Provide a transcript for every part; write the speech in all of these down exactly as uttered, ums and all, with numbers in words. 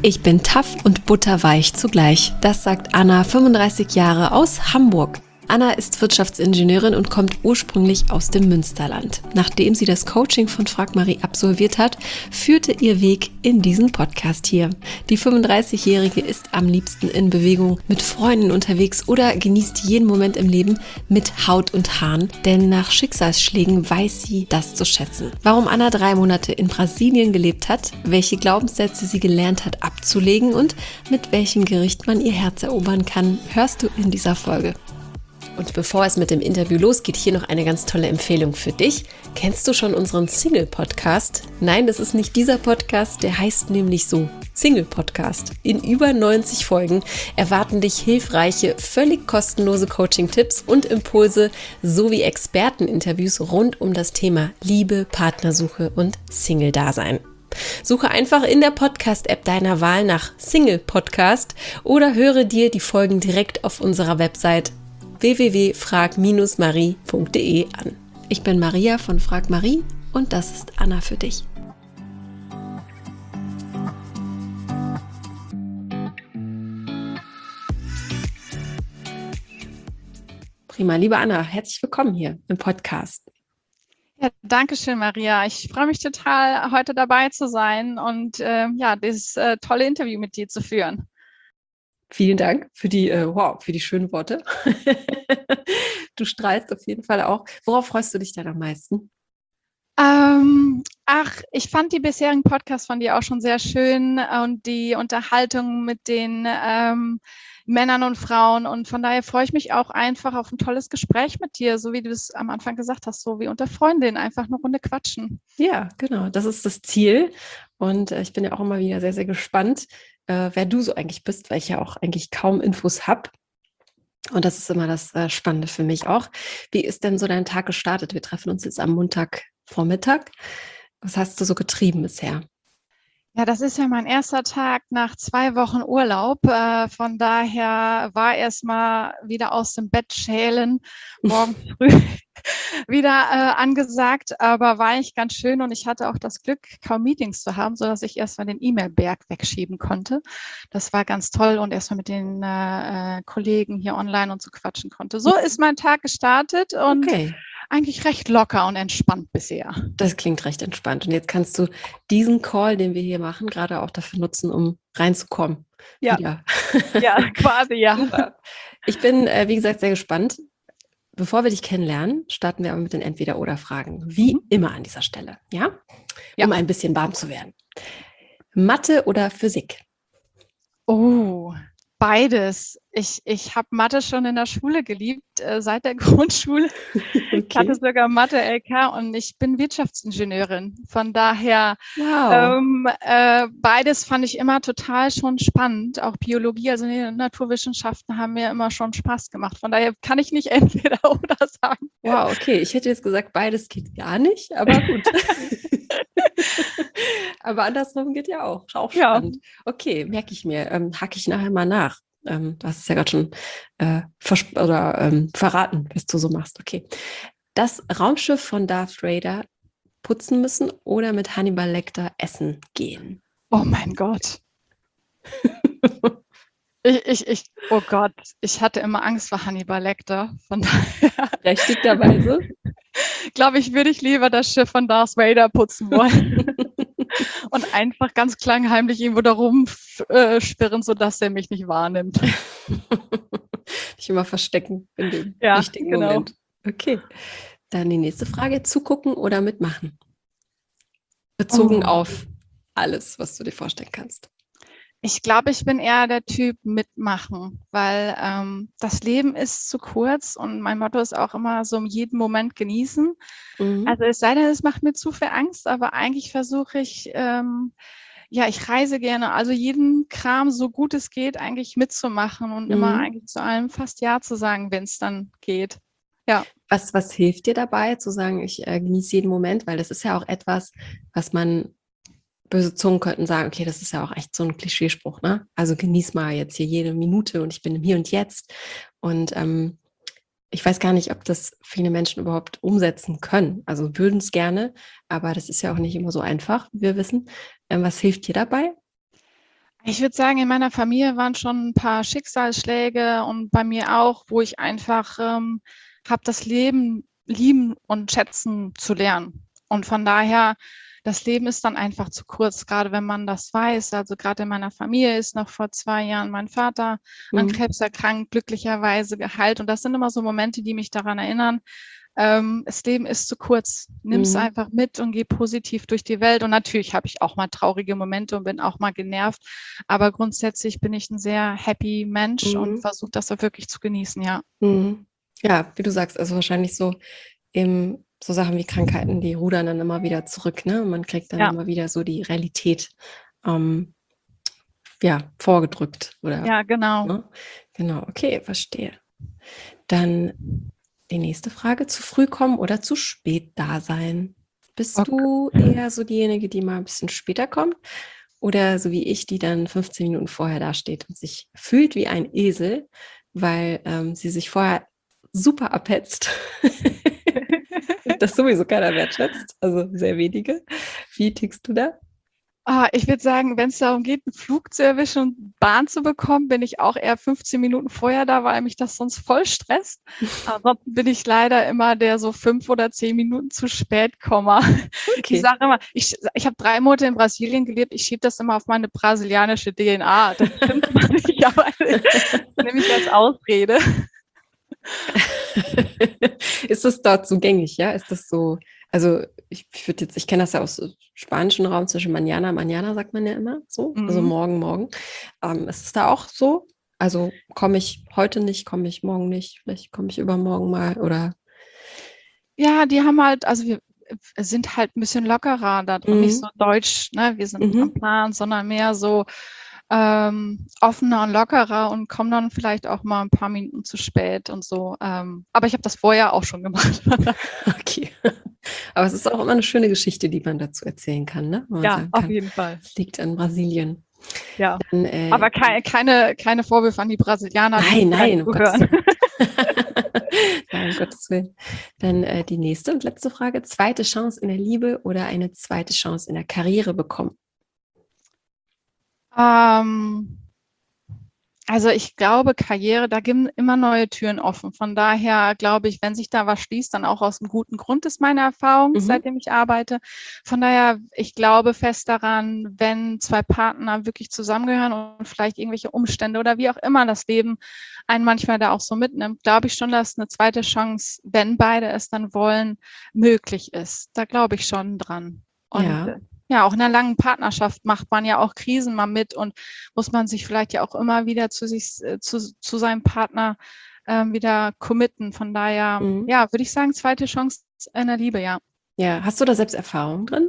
Ich bin tough und butterweich zugleich. Das sagt Anna, fünfunddreißig Jahre, aus Hamburg. Anna ist Wirtschaftsingenieurin und kommt ursprünglich aus dem Münsterland. Nachdem sie das Coaching von Frag Marie absolviert hat, führte ihr Weg in diesen Podcast hier. Die fünfunddreißigjährige ist am liebsten in Bewegung, mit Freunden unterwegs oder genießt jeden Moment im Leben mit Haut und Haaren, denn nach Schicksalsschlägen weiß sie das zu schätzen. Warum Anna drei Monate in Brasilien gelebt hat, welche Glaubenssätze sie gelernt hat abzulegen und mit welchem Gericht man ihr Herz erobern kann, hörst du in dieser Folge. Und bevor es mit dem Interview losgeht, hier noch eine ganz tolle Empfehlung für dich. Kennst du schon unseren Single-Podcast? Nein, das ist nicht dieser Podcast, der heißt nämlich so Single-Podcast. In über neunzig Folgen erwarten dich hilfreiche, völlig kostenlose Coaching-Tipps und Impulse sowie Experteninterviews rund um das Thema Liebe, Partnersuche und Single-Dasein. Suche einfach in der Podcast-App deiner Wahl nach Single-Podcast oder höre dir die Folgen direkt auf unserer Website w w w punkt frag marie punkt d e an. Ich bin Maria von Frag Marie und das ist Anna für dich. Prima, liebe Anna, herzlich willkommen hier im Podcast. Ja, danke schön, Maria. Ich freue mich total, heute dabei zu sein und äh, ja, dieses äh, tolle Interview mit dir zu führen. Vielen Dank für die, äh, wow, für die schönen Worte. Du strahlst auf jeden Fall auch. Worauf freust du dich denn am meisten? Ähm, ach, ich fand die bisherigen Podcasts von dir auch schon sehr schön und die Unterhaltung mit den ähm, Männern und Frauen. Und von daher freue ich mich auch einfach auf ein tolles Gespräch mit dir, so wie du es am Anfang gesagt hast, so wie unter Freundinnen, einfach eine Runde quatschen. Ja, genau, das ist das Ziel. Und äh, ich bin ja auch immer wieder sehr, sehr gespannt, äh, wer du so eigentlich bist, weil ich ja auch eigentlich kaum Infos habe. Und das ist immer das äh, Spannende für mich auch. Wie ist denn so dein Tag gestartet? Wir treffen uns jetzt am Montagvormittag. Was hast du so getrieben bisher? Ja, das ist ja mein erster Tag nach zwei Wochen Urlaub. Äh, von daher war erstmal wieder aus dem Bett schälen, morgen früh wieder äh, angesagt, aber war eigentlich ganz schön und ich hatte auch das Glück, kaum Meetings zu haben, sodass ich erstmal den E-Mail-Berg wegschieben konnte. Das war ganz toll und erstmal mit den äh, Kollegen hier online und so quatschen konnte. So ist mein Tag gestartet und Okay. Eigentlich recht locker und entspannt bisher. Das klingt recht entspannt. Und jetzt kannst du diesen Call, den wir hier machen, gerade auch dafür nutzen, um reinzukommen. Ja, Wieder. ja, quasi, ja. Super. Ich bin, äh, wie gesagt, sehr gespannt. Bevor wir dich kennenlernen, starten wir aber mit den Entweder-Oder-Fragen. Wie mhm. immer an dieser Stelle, ja? ja? Um ein bisschen warm zu werden. Mathe oder Physik? Oh, beides. Ich, ich habe Mathe schon in der Schule geliebt, äh, seit der Grundschule. Okay. Ich hatte sogar Mathe-L K und ich bin Wirtschaftsingenieurin. Von daher, wow. ähm, äh, beides fand ich immer total schon spannend. Auch Biologie, also die Naturwissenschaften haben mir immer schon Spaß gemacht. Von daher kann ich nicht entweder oder sagen. Wow, okay. Ich hätte jetzt gesagt, beides geht gar nicht, aber gut. Aber andersrum geht ja auch. Auch spannend. Ja. Okay, merke ich mir. Ähm, hacke ich nachher mal nach. Ähm, du hast es ja gerade schon äh, versp- oder ähm, verraten, was du so machst. Okay. Das Raumschiff von Darth Vader putzen müssen oder mit Hannibal Lecter essen gehen? Oh mein Gott. ich, ich, ich, oh Gott, ich hatte immer Angst vor Hannibal Lecter. Von daher. Berechtigterweise. Glaube ich, würde ich lieber das Schiff von Darth Vader putzen wollen. Und einfach ganz klangheimlich irgendwo da rumspirren, äh, sodass er mich nicht wahrnimmt. Dich immer verstecken in dem ja, richtigen genau. Moment. Okay. Dann die nächste Frage. Zugucken oder mitmachen? Bezogen oh. auf alles, was du dir vorstellen kannst. Ich glaube, ich bin eher der Typ mitmachen, weil ähm, das Leben ist zu kurz und mein Motto ist auch immer so jeden Moment genießen. Mhm. Also es sei denn, es macht mir zu viel Angst, aber eigentlich versuche ich, ähm, ja, ich reise gerne, also jeden Kram, so gut es geht, eigentlich mitzumachen und mhm. immer eigentlich zu allem fast Ja zu sagen, wenn es dann geht. Ja. Was, was hilft dir dabei, zu sagen, ich äh, genieße jeden Moment? Weil das ist ja auch etwas, was man böse Zungen könnten sagen, okay, das ist ja auch echt so ein Klischeespruch, ne? Also genieß mal jetzt hier jede Minute und ich bin im Hier und Jetzt. Und ähm, ich weiß gar nicht, ob das viele Menschen überhaupt umsetzen können. Also würden es gerne, aber das ist ja auch nicht immer so einfach, wie wir wissen. Ähm, was hilft dir dabei? Ich würde sagen, in meiner Familie waren schon ein paar Schicksalsschläge und bei mir auch, wo ich einfach ähm, habe das Leben lieben und schätzen zu lernen. Und von daher, das Leben ist dann einfach zu kurz, gerade wenn man das weiß. Also gerade in meiner Familie ist noch vor zwei Jahren mein Vater an Mhm. Krebs erkrankt, glücklicherweise geheilt. Und das sind immer so Momente, die mich daran erinnern, ähm, das Leben ist zu kurz. Nimm es Mhm. einfach mit und geh positiv durch die Welt. Und natürlich habe ich auch mal traurige Momente und bin auch mal genervt. Aber grundsätzlich bin ich ein sehr happy Mensch und Mhm. versuche das auch wirklich zu genießen, ja. Mhm. Ja, wie du sagst, also wahrscheinlich so eben so Sachen wie Krankheiten, die rudern dann immer wieder zurück, ne? Man kriegt dann Ja, immer wieder so die Realität ähm, ja, vorgedrückt oder, ja, genau. ne? Genau, okay, verstehe. Dann die nächste Frage: Zu früh kommen oder zu spät da sein? Bist Ok. du eher so diejenige, die mal ein bisschen später kommt oder so wie ich, die dann fünfzehn Minuten vorher dasteht und sich fühlt wie ein Esel, weil ähm, sie sich vorher super abhetzt und das sowieso keiner wertschätzt, also sehr wenige. Wie tickst du da? Ah, ich würde sagen, wenn es darum geht, 'n Flug zu erwischen und Bahn zu bekommen, bin ich auch eher fünfzehn Minuten vorher da, weil mich das sonst voll stresst. Ansonsten bin ich leider immer der so fünf oder zehn Minuten zu spät Kommer. Ich Okay. sage immer, ich ich habe drei Monate in Brasilien gelebt, ich schiebe das immer auf meine brasilianische D N A. Das stimmt zwar nicht, aber ich nehme ich als Ausrede. Ist das dort so gängig, ja? Ist das so, also ich, ich würde jetzt, ich kenne das ja aus dem spanischen Raum zwischen Mañana, Mañana sagt man ja immer so, also Mhm. morgen, morgen. Ähm, ist es da auch so? Also komme ich heute nicht, komme ich morgen nicht, vielleicht komme ich übermorgen mal oder. Ja, die haben halt also wir sind halt 'n bisschen lockerer da drin, nicht Mhm. so deutsch, ne, wir sind am Mhm. Plan, sondern mehr so, ähm, offener und lockerer und kommen dann vielleicht auch mal 'n paar Minuten zu spät und so. Ähm, aber ich habe das vorher auch schon gemacht. Okay. Aber es ist auch immer eine schöne Geschichte, die man dazu erzählen kann, ne? Wo man Ja, sagen auf kann, jeden Fall. es liegt in Brasilien. Ja. Dann, äh, Aber kei keine keine Vorwürfe an die Brasilianer, die nein, jetzt gleich nein, um Gottes zuhören. Willen. Nein, um Gottes Willen. Dann äh, die nächste und letzte Frage. Zweite Chance in der Liebe oder eine zweite Chance in der Karriere bekommen? Ähm Also, ich glaube, Karriere, da gehen immer neue Türen offen. Von daher glaube ich, wenn sich da was schließt, dann auch aus 'm guten Grund, ist meine Erfahrung, Mhm. seitdem ich arbeite. Von daher, ich glaube fest daran, wenn zwei Partner wirklich zusammengehören und vielleicht irgendwelche Umstände oder wie auch immer das Leben einen manchmal da auch so mitnimmt, glaube ich schon, dass 'ne zweite Chance, wenn beide es dann wollen, möglich ist. Da glaube ich schon dran. Und, Ja, äh, ja, auch in 'ner langen Partnerschaft macht man ja auch Krisen mal mit und muss man sich vielleicht ja auch immer wieder zu sich äh, zu zu seinem Partner, ähm, wieder committen. Von daher, mhm. ja, würde ich sagen, zweite Chance in der Liebe, ja. Ja. Hast du da selbst Erfahrung drin?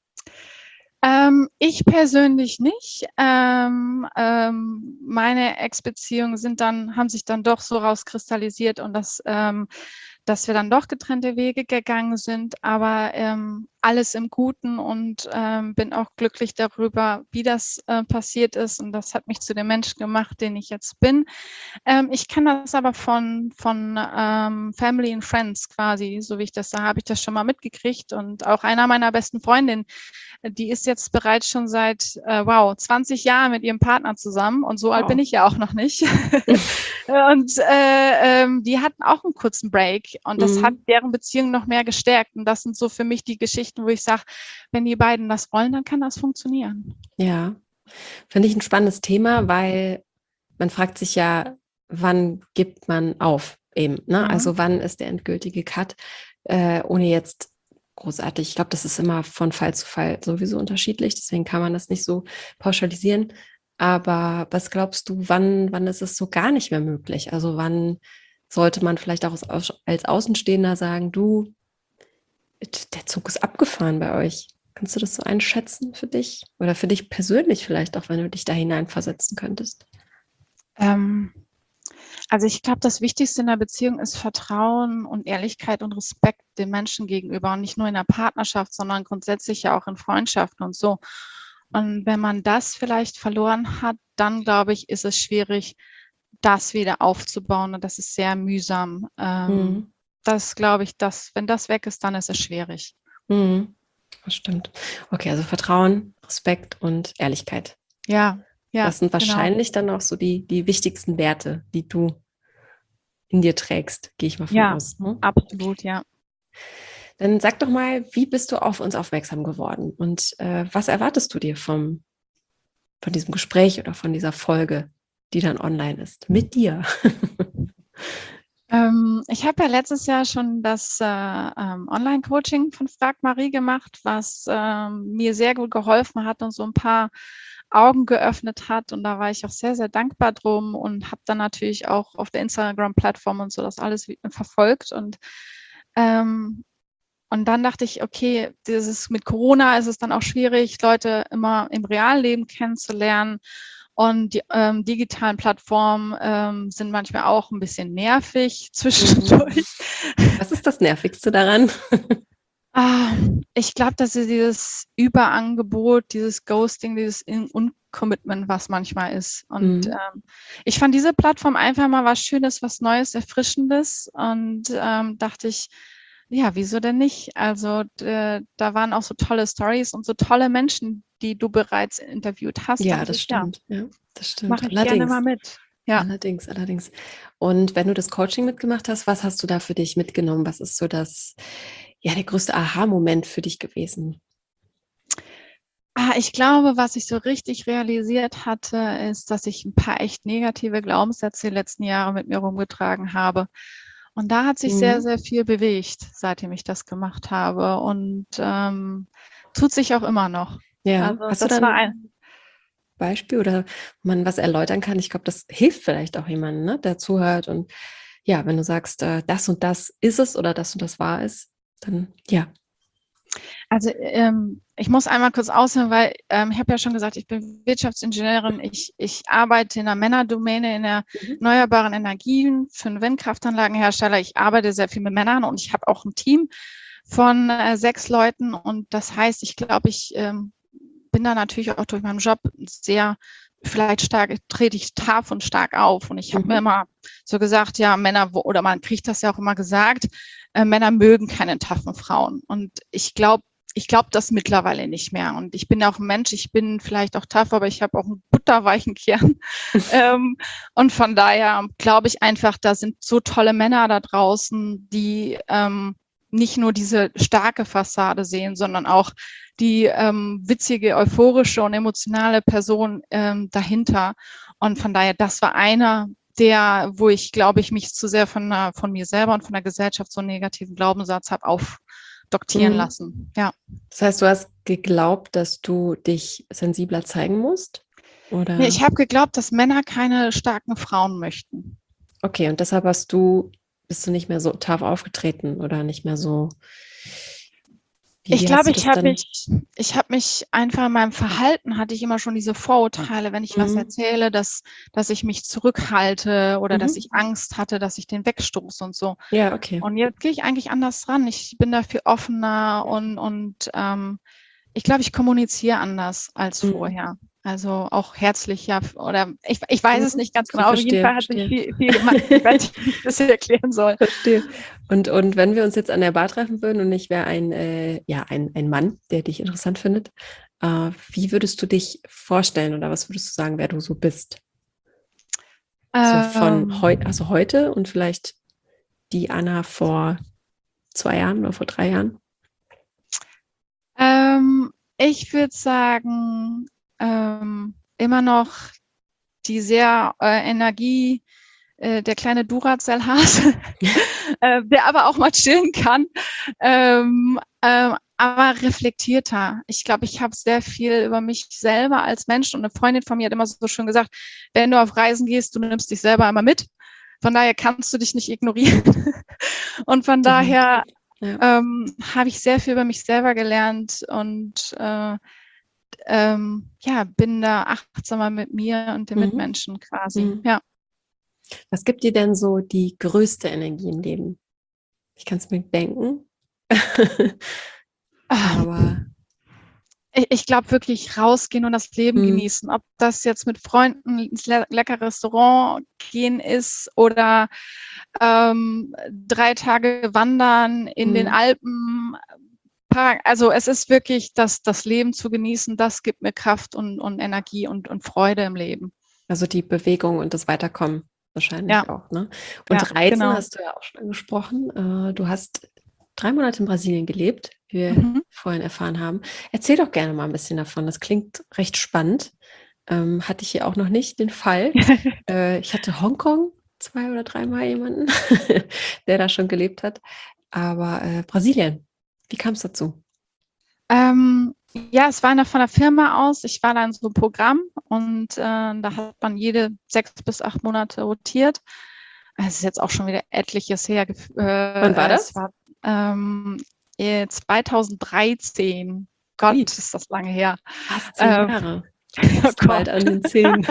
Ähm, ich persönlich nicht. Ähm, ähm, meine Ex-Beziehungen sind dann haben sich dann doch so rauskristallisiert und dass ähm, dass wir dann doch getrennte Wege gegangen sind, aber, ähm, alles im Guten und, ähm, bin auch glücklich darüber, wie das, äh, passiert ist und das hat mich zu dem Menschen gemacht, den ich jetzt bin. Ähm, ich kenne das aber von von, ähm, Family and Friends quasi, so wie ich das da habe ich das schon mal mitgekriegt und auch einer meiner besten Freundinnen, die ist jetzt bereits schon seit, äh, wow, zwanzig Jahren mit ihrem Partner zusammen und so alt bin Wow. ich ja auch noch nicht. Und, äh, ähm, die hatten auch 'n kurzen Break und das hat Mhm. deren Beziehung noch mehr gestärkt. Und das sind so für mich die Geschichten, wo ich sage: „Wenn die beiden das wollen, dann kann das funktionieren.“ Ja. Finde ich ein spannendes Thema, weil man fragt sich ja, wann gibt man auf eben, ne? Mhm. Also, wann ist der endgültige Cut, äh, ohne jetzt großartig, ich glaube, das ist immer von Fall zu Fall sowieso unterschiedlich, deswegen kann man das nicht so pauschalisieren. Aber was glaubst du, wann wann ist es so gar nicht mehr möglich? Also, wann sollte man vielleicht auch als Aus als Außenstehender sagen: „Du, der Zug ist abgefahren bei euch.“ Kannst du das so einschätzen für dich? Oder für dich persönlich vielleicht auch, wenn du dich da hineinversetzen könntest? Ähm, also, ich glaube, das Wichtigste in 'ner Beziehung ist Vertrauen und Ehrlichkeit und Respekt dem Menschen gegenüber und nicht nur in der Partnerschaft, sondern grundsätzlich ja auch in Freundschaften und so. Und wenn man das vielleicht verloren hat, dann glaube ich, ist es schwierig, das wieder aufzubauen und das ist sehr mühsam. Ähm, Mhm. das glaube ich, dass wenn das weg ist, dann ist es schwierig. Mhm. Das stimmt. Okay, also Vertrauen, Respekt und Ehrlichkeit. Ja, ja, Das sind genau. wahrscheinlich dann auch so die, die wichtigsten Werte, die du in dir trägst, gehe ich mal von Ja, aus. Ne? absolut, ja. Dann sag doch mal, wie bist du auf uns aufmerksam geworden und äh, was erwartest du dir vom, von diesem Gespräch oder von dieser Folge, die dann online ist, mit dir? Ähm, ich habe ja letztes Jahr schon das äh, ähm, Online-Coaching von Frag Marie gemacht, was ähm, mir sehr gut geholfen hat und so ein paar Augen geöffnet hat. Und da war ich auch sehr, sehr dankbar drum und habe dann natürlich auch auf der Instagram-Plattform und so das alles wie- verfolgt. Und, ähm, und dann dachte ich, okay, dieses mit Corona ist es dann auch schwierig, Leute immer im Realleben kennenzulernen. Und die ähm, digitalen Plattformen ähm, sind manchmal auch ein bisschen nervig zwischendurch. Was ist das Nervigste daran? Ah, ich glaube, dass sie dieses Überangebot, dieses Ghosting, dieses In- Uncommitment, was manchmal ist. Und Mhm. ähm, ich fand diese Plattform einfach mal was Schönes, was Neues, Erfrischendes. Und ähm, dachte ich, ja, wieso denn nicht? Also d- da waren auch so tolle Stories und so tolle Menschen, die du bereits interviewt hast. Ja, Dachte das ich, ja, stimmt. Ja, das stimmt. mache ich gerne mal Allerdings. mit. Ja. Allerdings, allerdings. Und wenn du das Coaching mitgemacht hast, was hast du da für dich mitgenommen? Was ist so das, ja, der größte Aha-Moment für dich gewesen? Ah, ich glaube, was ich so richtig realisiert hatte, ist, dass ich ein paar echt negative Glaubenssätze die letzten Jahre mit mir rumgetragen habe. Und da hat sich sehr, Mhm. sehr viel bewegt, seitdem ich das gemacht habe und ähm, tut sich auch immer noch. Ja, Also hast du das war dann ein, ein Beispiel oder wo man was erläutern kann? Ich glaube, das hilft vielleicht auch jemandem, ne, der zuhört. Und ja, wenn du sagst, äh, das und das ist es oder das und das war es, dann ja. also ähm, ich muss einmal kurz ausholen, weil ähm, ich habe ja schon gesagt, ich bin Wirtschaftsingenieurin. Ich, ich arbeite in der Männerdomäne in der Mhm. erneuerbaren Energien für einen Windkraftanlagenhersteller. Ich arbeite sehr viel mit Männern und ich habe auch ein Team von äh, sechs Leuten. Und das heißt, ich glaube, ich ähm, bin da natürlich auch durch meinen Job sehr vielleicht stark, trete ich taff und stark auf. Und ich habe mir Mhm. immer so gesagt, ja, Männer, oder man kriegt das ja auch immer gesagt, äh, Männer mögen keine taffen Frauen. Und ich glaube, ich glaube das mittlerweile nicht mehr. Und ich bin auch ein Mensch, ich bin vielleicht auch tough, aber ich habe auch einen butterweichen Kern. ähm, und von daher glaube ich einfach, da sind so tolle Männer da draußen, die ähm, nicht nur diese starke Fassade sehen, sondern auch die ähm, witzige, euphorische und emotionale Person ähm, dahinter. Und von daher, das war einer der, wo ich, glaube ich, mich zu sehr von, von mir selber und von der Gesellschaft so einen negativen Glaubenssatz habe aufdoktieren Mhm. lassen. Ja. Das heißt, du hast geglaubt, dass du dich sensibler zeigen musst? Nee, Oder? ich habe geglaubt, dass Männer keine starken Frauen möchten. Okay, und deshalb hast du, bist du nicht mehr so tough aufgetreten oder nicht mehr so, wie, Ich wie hast glaube, du ich das habe dann? mich, ich habe mich einfach in meinem Verhalten hatte ich immer schon diese Vorurteile, wenn ich was Mhm. erzähle, dass, dass ich mich zurückhalte oder dass Mhm. ich Angst hatte, dass ich den wegstoße und so. Ja, okay. Und jetzt gehe ich eigentlich anders ran. Ich bin dafür offener und, und ähm, ich glaube, ich kommuniziere anders als Mhm. vorher. Also auch herzlicher oder ich, ich weiß es Mhm. nicht ganz Ich genau. Auf jeden verstehe, Fall hat sich verstehe. viel, viel gemacht. Ich weiß nicht, wie ich das hier erklären soll. Verstehe. Und, und wenn wir uns jetzt an der Bar treffen würden und ich wäre ein, äh, ja, ein, ein Mann, der dich interessant findet, äh, wie würdest du dich vorstellen oder was würdest du sagen, wer du so bist? So von heu Ähm, also heute und vielleicht die Anna vor zwei Jahren oder vor drei Jahren? ähm, ich würde sagen, ähm, immer noch die sehr äh, Energie, äh, der kleine Duracell-Hase, äh, der aber auch mal chillen kann, ähm, ähm, aber reflektierter. Ich glaube, ich habe sehr viel über mich selber als Mensch und eine Freundin von mir hat immer so schön gesagt, wenn du auf Reisen gehst, du nimmst dich selber einmal mit. Von daher kannst du dich nicht ignorieren. Und von daher Definitiv. Ja. ähm, habe ich sehr viel über mich selber gelernt und äh, ähm, ja, bin da achtsamer mit mir und den Mhm. Mitmenschen quasi. Mhm. Ja. Was gibt dir denn so die größte Energie im Leben? Ich kann es mir denken. Ah, Aber Ich, ich glaube wirklich rausgehen und das Leben mhm. genießen. Ob das jetzt mit Freunden ins le leckere Restaurant gehen ist oder ähm, drei Tage wandern in den Mhm. Alpen, also es ist wirklich das, das Leben zu genießen, das gibt mir Kraft und, und Energie und, und Freude im Leben. Also die Bewegung und das Weiterkommen wahrscheinlich Ja, auch, ne? Und ja, Reisen genau. hast du ja auch schon angesprochen. Äh, Du hast drei Monate in Brasilien gelebt, wie wir Mhm. vorhin erfahren haben. Erzähl doch gerne mal ein bisschen davon. Das klingt recht spannend. Ähm, hatte ich hier auch noch nicht den Fall. Äh, ich hatte Hongkong zwei oder dreimal jemanden, der da schon gelebt hat. Aber äh, Brasilien, wie kam es dazu? Ähm, ja, es war noch von der Firma aus. Ich war da in so einem Programm und äh, da hat man jede sechs bis acht Monate rotiert. Es ist jetzt auch schon wieder etliches her. gef- Wann war Äh, es das? war ähm, äh, zwanzig dreizehn. Gott, Ui, ist das lange her. fast zehn Äh, Jahre. Ich oh kratze Gott. bald an den Zähnen.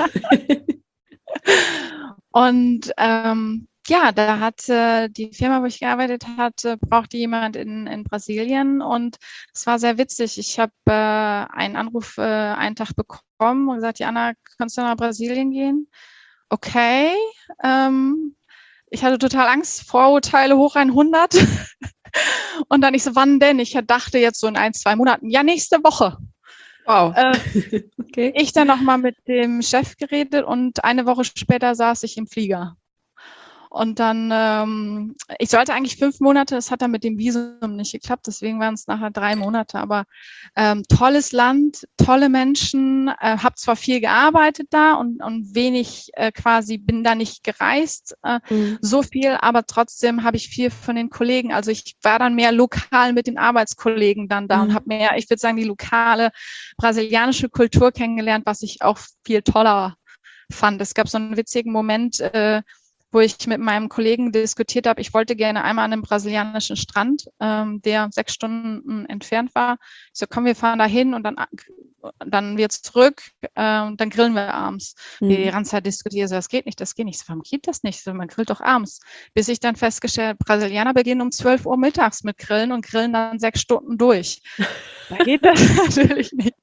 Und ähm, ja, da hatte die Firma, wo ich gearbeitet hatte, brauchte jemand in, in Brasilien und es war sehr witzig. Ich habe äh, einen Anruf äh, einen Tag bekommen und gesagt, Jana, kannst du nach Brasilien gehen? Okay. Ähm, ich hatte total Angst, Vorurteile hoch hundert. Und dann ich so, wann denn? Ich dachte jetzt so in ein, zwei Monaten. Ja, nächste Woche. Wow. Äh, Okay. ich dann nochmal mit dem Chef geredet und eine Woche später saß ich im Flieger. Und dann, ähm, ich sollte eigentlich fünf Monate, das hat dann mit dem Visum nicht geklappt, deswegen waren es nachher drei Monate. Aber ähm, tolles Land, tolle Menschen, äh, habe zwar viel gearbeitet da und, und wenig äh, quasi, bin da nicht gereist, äh, Mhm. so viel, aber trotzdem habe ich viel von den Kollegen, also ich war dann mehr lokal mit den Arbeitskollegen dann da Mhm. und habe mehr, ich würde sagen, die lokale brasilianische Kultur kennengelernt, was ich auch viel toller fand. Es gab so einen witzigen Moment, äh, wo ich mit meinem Kollegen diskutiert habe, ich wollte gerne einmal an einem brasilianischen Strand, ähm, der sechs Stunden entfernt war. Ich so, komm, wir fahren da hin und dann, dann wieder zurück, äh, und dann grillen wir abends. Mhm. Wir die ganze Zeit diskutieren, so, das geht nicht, das geht nicht. So, warum geht das nicht? So, man grillt doch abends. Bis ich dann festgestellt, Brasilianer beginnen um zwölf Uhr mittags mit Grillen und grillen dann sechs Stunden durch. Da geht das natürlich nicht.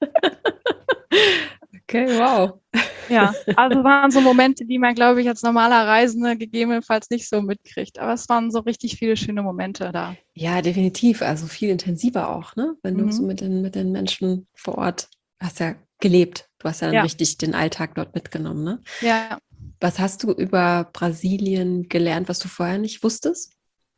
Okay, wow. Ja, also waren so Momente, die man, glaube ich, als normaler Reisende gegebenenfalls nicht so mitkriegt. Aber es waren so richtig viele schöne Momente da. Ja, definitiv. Also viel intensiver auch, ne? Wenn du so Mhm. mit den, mit den Menschen vor Ort hast ja gelebt. Du hast ja dann Ja, richtig den Alltag dort mitgenommen, ne? ja. Was hast du über Brasilien gelernt, was du vorher nicht wusstest?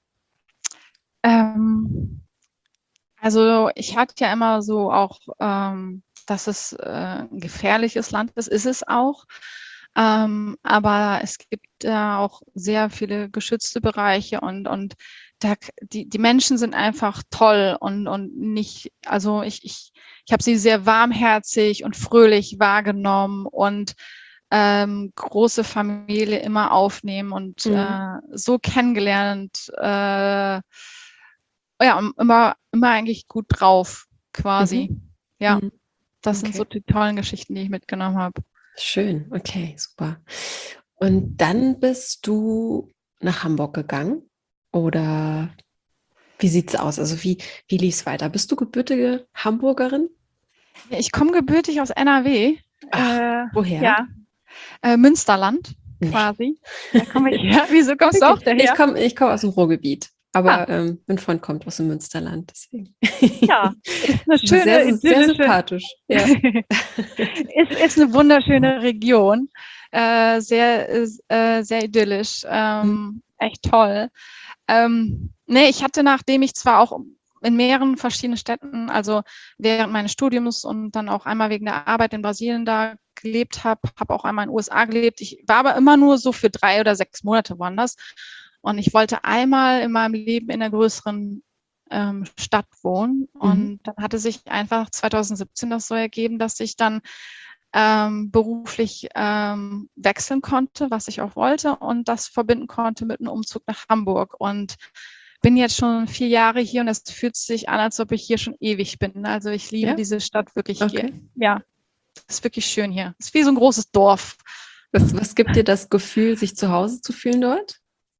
Ähm, also ich hatte ja immer so auch, ähm, dass es äh, ein gefährliches Land ist, ist es auch. Ähm, aber es gibt da auch sehr viele geschützte Bereiche und, und da, die, die Menschen sind einfach toll und, und nicht, also ich, ich, ich habe sie sehr warmherzig und fröhlich wahrgenommen und ähm, große Familie immer aufnehmen und Mhm. äh, so kennengelernt, äh, ja, und immer, immer eigentlich gut drauf, quasi. Mhm. Ja, Mhm. das sind so Okay, die tollen Geschichten, die ich mitgenommen habe. schön. Okay, super. Und dann bist du nach Hamburg gegangen? Oder wie sieht's aus? Also wie, wie lief's weiter? Bist du gebürtige Hamburgerin? Ich komme gebürtig aus N R W, Ach, äh, woher? ja, äh, Münsterland Nee. quasi. Da komme ich her. Wieso kommst du Okay, auch ich daher? komme ich komm aus dem Ruhrgebiet, Ah, aber ähm, mein Freund kommt aus dem Münsterland, deswegen. ja, ist eine Aber sehr, schöne, sehr idyllische, sympathisch, ja. ist, ist eine wunderschöne Region, äh, sehr, äh, sehr idyllisch, Mhm. ähm, echt toll. Ähm, nee, ich hatte, nachdem ich zwar auch in mehreren verschiedenen Städten, also während meines Studiums und dann auch einmal wegen der Arbeit in Brasilien da gelebt habe, habe auch einmal in den U S A gelebt. Ich war aber immer nur so für drei oder sechs Monate woanders. Und ich wollte einmal in meinem Leben in einer größeren ähm, Stadt wohnen. Mhm. Und dann hatte sich einfach zwanzig siebzehn das so ergeben, dass ich dann ähm, beruflich ähm, wechseln konnte, was ich auch wollte und das verbinden konnte mit einem Umzug nach Hamburg. Und bin jetzt schon vier Jahre hier und es fühlt sich an, als ob ich hier schon ewig bin. Also ich liebe Ja, diese Stadt wirklich. okay. Ja, es ist wirklich schön hier. Es ist wie so ein großes Dorf. Was, was gibt dir das Gefühl, sich zu Hause zu fühlen dort?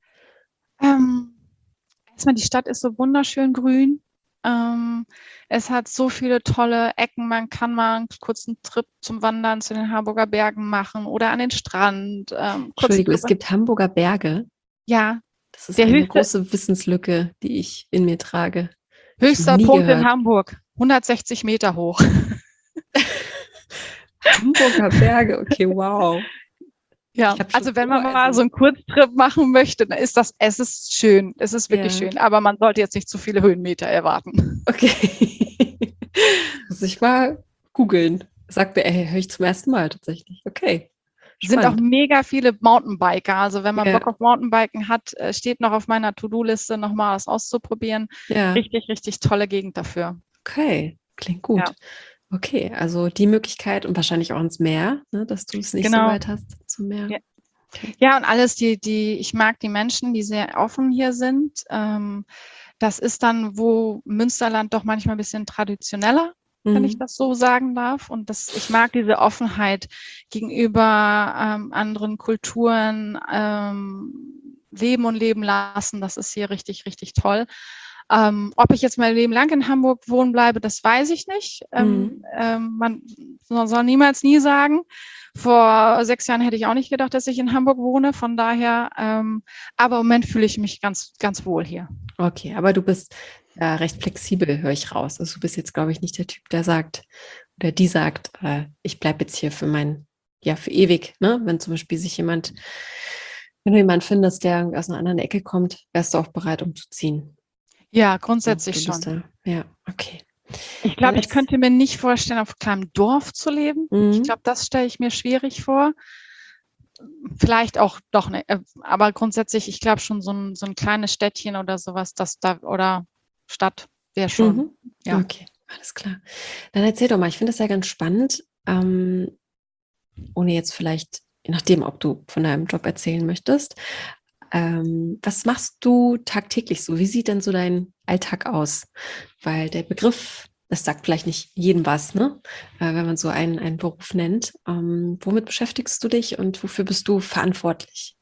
Ähm, erstmal, die Stadt ist so wunderschön grün. Ähm, es hat so viele tolle Ecken. Man kann mal einen kurzen Trip zum Wandern zu den Harburger Bergen machen oder an den Strand. Ähm, kurz Entschuldigung, es drüber. gibt Hamburger Berge. Ja, Das ist der eine höchste, große Wissenslücke, die ich in mir trage. Höchster nie Punkt in gehört. Hamburg, hundertsechzig Meter hoch. Hamburger Berge, okay, wow. Ja, Ich habe schon also wenn so, man mal so also, einen Kurztrip machen möchte, dann ist das, es ist schön, es ist wirklich ja, schön, aber man sollte jetzt nicht zu viele Höhenmeter erwarten. okay. Muss ich mal googeln. Sagt mir, ey, höre ich zum ersten Mal tatsächlich. Okay, Sind auch spannend. mega viele Mountainbiker, also wenn man Ja, Bock auf Mountainbiken hat, äh, steht noch auf meiner To-Do-Liste, nochmal was auszuprobieren. ja, Richtig, richtig tolle Gegend dafür. okay, klingt Ja, gut. Okay, also die Möglichkeit und wahrscheinlich auch ins Meer, ne, dass du es nicht so genau. weit hast zum Meer. Ja. Okay. Ja, und alles, die, die, ich mag die Menschen, die sehr offen hier sind. Ähm, das ist dann, wo Münsterland doch manchmal ein bisschen traditioneller, wenn ich Mhm. das so sagen darf. Und das, ich mag diese Offenheit gegenüber ähm, anderen Kulturen, ähm, leben und leben lassen. Das ist hier richtig, richtig toll. Ähm, ob ich jetzt mein Leben lang in Hamburg wohnen bleibe, das weiß ich nicht. Ähm, Mhm. ähm, man soll niemals nie sagen. Vor sechs Jahren hätte ich auch nicht gedacht, dass ich in Hamburg wohne. Von daher, ähm, aber im Moment fühle ich mich ganz, ganz wohl hier. Okay, aber du bist äh, recht flexibel, höre ich raus. Also du bist jetzt, glaube ich, nicht der Typ, der sagt oder die sagt, äh, ich bleibe jetzt hier für mein, ja, für ewig, ne? Wenn zum Beispiel sich jemand, wenn du jemanden findest, der aus einer anderen Ecke kommt, wärst du auch bereit, umzuziehen. Ja, Ja, grundsätzlich du bist schon. da, ja, okay. Ich Dann glaube, ich jetzt, könnte mir nicht vorstellen, auf kleinem Dorf zu leben. Ich mhm. glaube, das stelle ich mir schwierig vor. Vielleicht auch doch nicht. Aber grundsätzlich, ich glaube schon so ein, so ein kleines Städtchen oder sowas, das da oder Stadt wäre schon, Mhm. ja. Okay, alles klar. Dann erzähl doch mal, ich finde das ja ganz spannend, ähm, ohne jetzt vielleicht, je nachdem, ob du von deinem Job erzählen möchtest. Ähm, was machst du tagtäglich so? Wie sieht denn so dein Alltag aus? Weil der Begriff, das sagt vielleicht nicht jedem was, ne? Äh, wenn man so einen, einen Beruf nennt. Ähm, womit beschäftigst du dich und wofür bist du verantwortlich?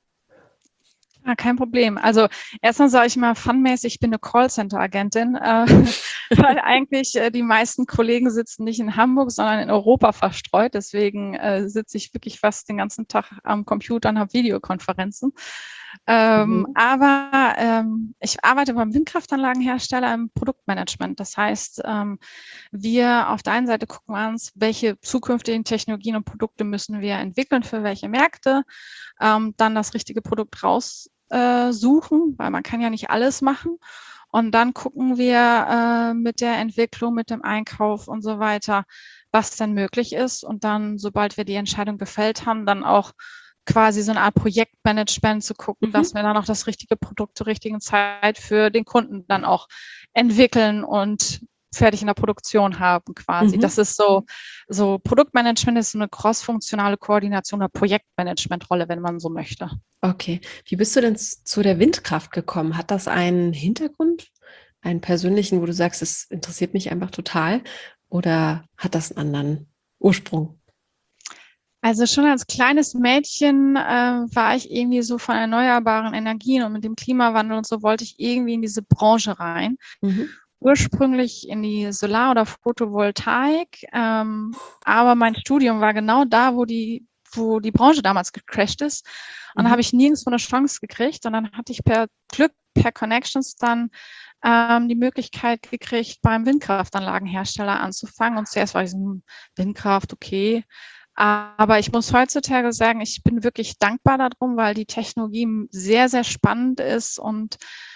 Ja, kein Problem. Also erstmal sage ich mal funmäßig, ich bin eine Callcenter-Agentin, äh, weil eigentlich äh, die meisten Kollegen sitzen nicht in Hamburg, sondern in Europa verstreut. Deswegen äh, sitze ich wirklich fast den ganzen Tag am Computer und habe Videokonferenzen. Ähm, Mhm. aber ähm, ich arbeite beim Windkraftanlagenhersteller im Produktmanagement. Das heißt, ähm, wir auf der einen Seite gucken uns, welche zukünftigen Technologien und Produkte müssen wir entwickeln für welche Märkte, ähm, dann das richtige Produkt raussuchen, äh, weil man kann ja nicht alles machen. Und dann gucken wir äh, mit der Entwicklung, mit dem Einkauf und so weiter, was denn möglich ist. Und dann, sobald wir die Entscheidung gefällt haben, dann auch quasi so eine Art Projektmanagement zu gucken, dass Mhm. wir dann auch das richtige Produkt zur richtigen Zeit für den Kunden dann auch entwickeln und fertig in der Produktion haben quasi. Mhm. Das ist so, so Produktmanagement ist so eine crossfunktionale Koordination oder Projektmanagementrolle, wenn man so möchte. Okay. Wie bist du denn z- zu der Windkraft gekommen? Hat das einen Hintergrund, einen persönlichen, wo du sagst, es interessiert mich einfach total? Oder hat das einen anderen Ursprung? Also schon als kleines Mädchen äh, war ich irgendwie so von erneuerbaren Energien und mit dem Klimawandel und so wollte ich irgendwie in diese Branche rein. Mhm. Ursprünglich in die Solar- oder Photovoltaik, ähm, aber mein Studium war genau da, wo die, wo die Branche damals gecrashed ist. Und da habe Mhm. ich nirgendwo eine Chance gekriegt. Und dann hatte ich per Glück, per Connections dann ähm, die Möglichkeit gekriegt, beim Windkraftanlagenhersteller anzufangen. Und zuerst war ich so, hm, Windkraft, okay. Aber ich muss heutzutage sagen, ich bin wirklich dankbar darum, weil die Technologie sehr, sehr spannend ist und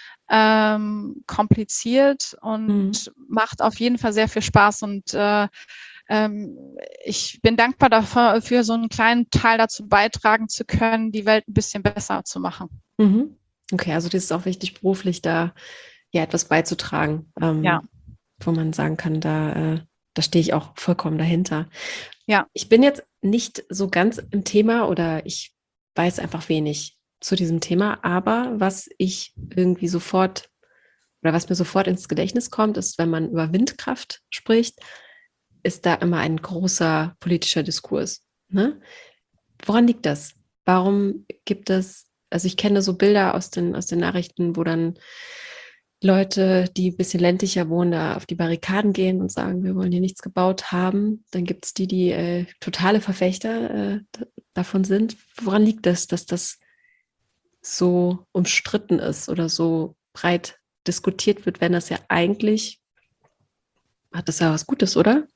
ähm, kompliziert Mhm. und macht auf jeden Fall sehr viel Spaß. Und äh, ähm, ich bin dankbar dafür, für so einen kleinen Teil dazu beitragen zu können, die Welt ein bisschen besser zu machen. Mhm. Okay, also das ist auch wichtig, beruflich da ja etwas beizutragen, Ja, ähm, wo man sagen kann, da, äh, da stehe ich auch vollkommen dahinter. ja. Ich bin jetzt nicht so ganz im Thema oder ich weiß einfach wenig zu diesem Thema, aber was ich irgendwie sofort oder was mir sofort ins Gedächtnis kommt, ist, wenn man über Windkraft spricht, ist da immer ein großer politischer Diskurs. Ne? Woran liegt das? Warum gibt es, also ich kenne so Bilder aus den, aus den Nachrichten, wo dann Leute, die ein bisschen ländlicher wohnen, da auf die Barrikaden gehen und sagen, wir wollen hier nichts gebaut haben. Dann gibt es die, die äh, totale Verfechter äh, d- davon sind. Woran liegt das, dass das so umstritten ist oder so breit diskutiert wird, wenn das ja eigentlich Hat das ja was Gutes, oder?